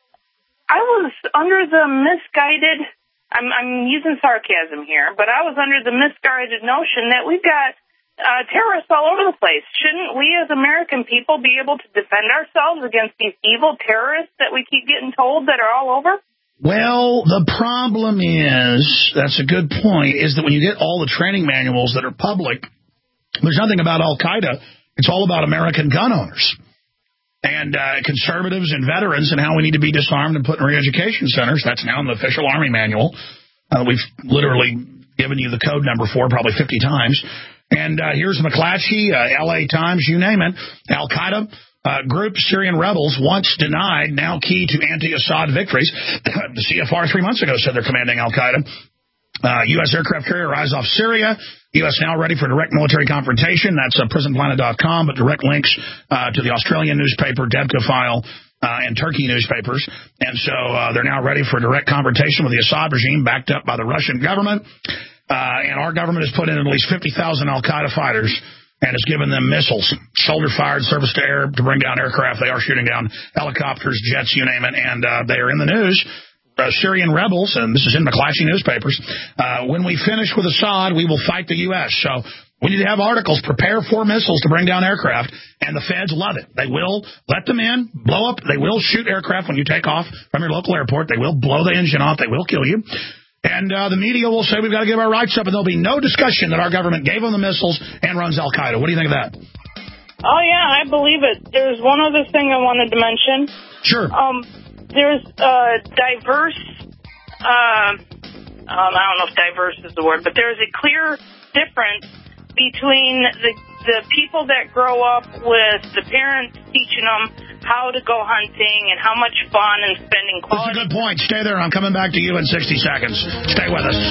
I was under the misguided, I'm, I'm using sarcasm here, but I was under the misguided notion that we've got uh, terrorists all over the place. Shouldn't we as American people be able to defend ourselves against these evil terrorists that we keep getting told that are all over? Well, the problem is, that's a good point, is that when you get all the training manuals that are public, there's nothing about Al-Qaeda. It's all about American gun owners and uh, conservatives and veterans and how we need to be disarmed and put in re-education centers. That's now in the official Army manual. Uh, we've literally given you the code number for probably fifty times. And uh, here's McClatchy, uh, L A Times, you name it, Al-Qaeda. Uh, group Syrian rebels once denied, now key to anti-Assad victories. The C F R three months ago said they're commanding Al-Qaeda. Uh, U S aircraft carrier arrives off Syria. U S now ready for direct military confrontation. That's uh, prison planet dot com, but direct links uh, to the Australian newspaper, Debka File, uh, and Turkey newspapers. And so uh, they're now ready for direct confrontation with the Assad regime, backed up by the Russian government. Uh, and our government has put in at least fifty thousand Al-Qaeda fighters and has given them missiles, shoulder-fired, surface-to-air, to bring down aircraft. They are shooting down helicopters, jets, you name it, and uh, they are in the news. Uh, Syrian rebels, and this is in McClatchy newspapers, uh, when we finish with Assad, we will fight the U S So we need to have articles, prepare for missiles to bring down aircraft, and the feds love it. They will let them in, blow up. They will shoot aircraft when you take off from your local airport. They will blow the engine off. They will kill you. And uh, the media will say we've got to give our rights up, and there'll be no discussion that our government gave them the missiles and runs Al-Qaeda. What do you think of that? Oh, yeah, I believe it. There's one other thing I wanted to mention. Sure. Um, there's uh, diverse, uh, um, I don't know if diverse is the word, but there's a clear difference between the, the people that grow up with the parents teaching them how to go hunting and how much fun and spending quality. That's a good point. Stay there. I'm coming back to you in sixty seconds. Stay with us.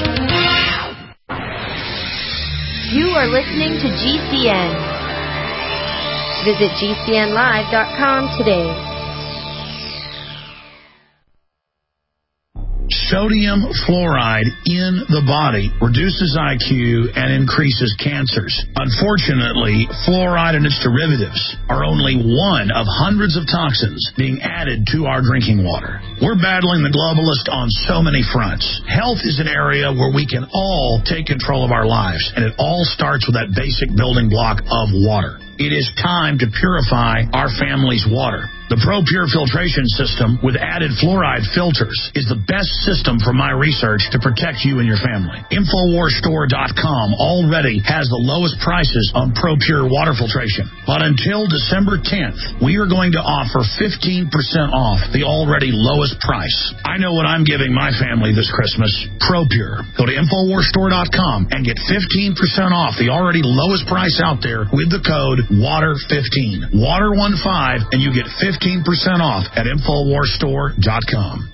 You are listening to G C N. Visit G C N live dot com today. Sodium fluoride in the body reduces I Q and increases cancers. Unfortunately, fluoride and its derivatives are only one of hundreds of toxins being added to our drinking water. We're battling the globalist on so many fronts. Health is an area where we can all take control of our lives, and it all starts with that basic building block of water. It is time to purify our family's water. The ProPure filtration system with added fluoride filters is the best system from my research to protect you and your family. Infowars Store dot com already has the lowest prices on ProPure water filtration. But until December tenth, we are going to offer fifteen percent off the already lowest price. I know what I'm giving my family this Christmas. ProPure. Go to Infowars Store dot com and get fifteen percent off the already lowest price out there with the code water fifteen. water fifteen, and you get fifteen percent off at Infowars Store dot com.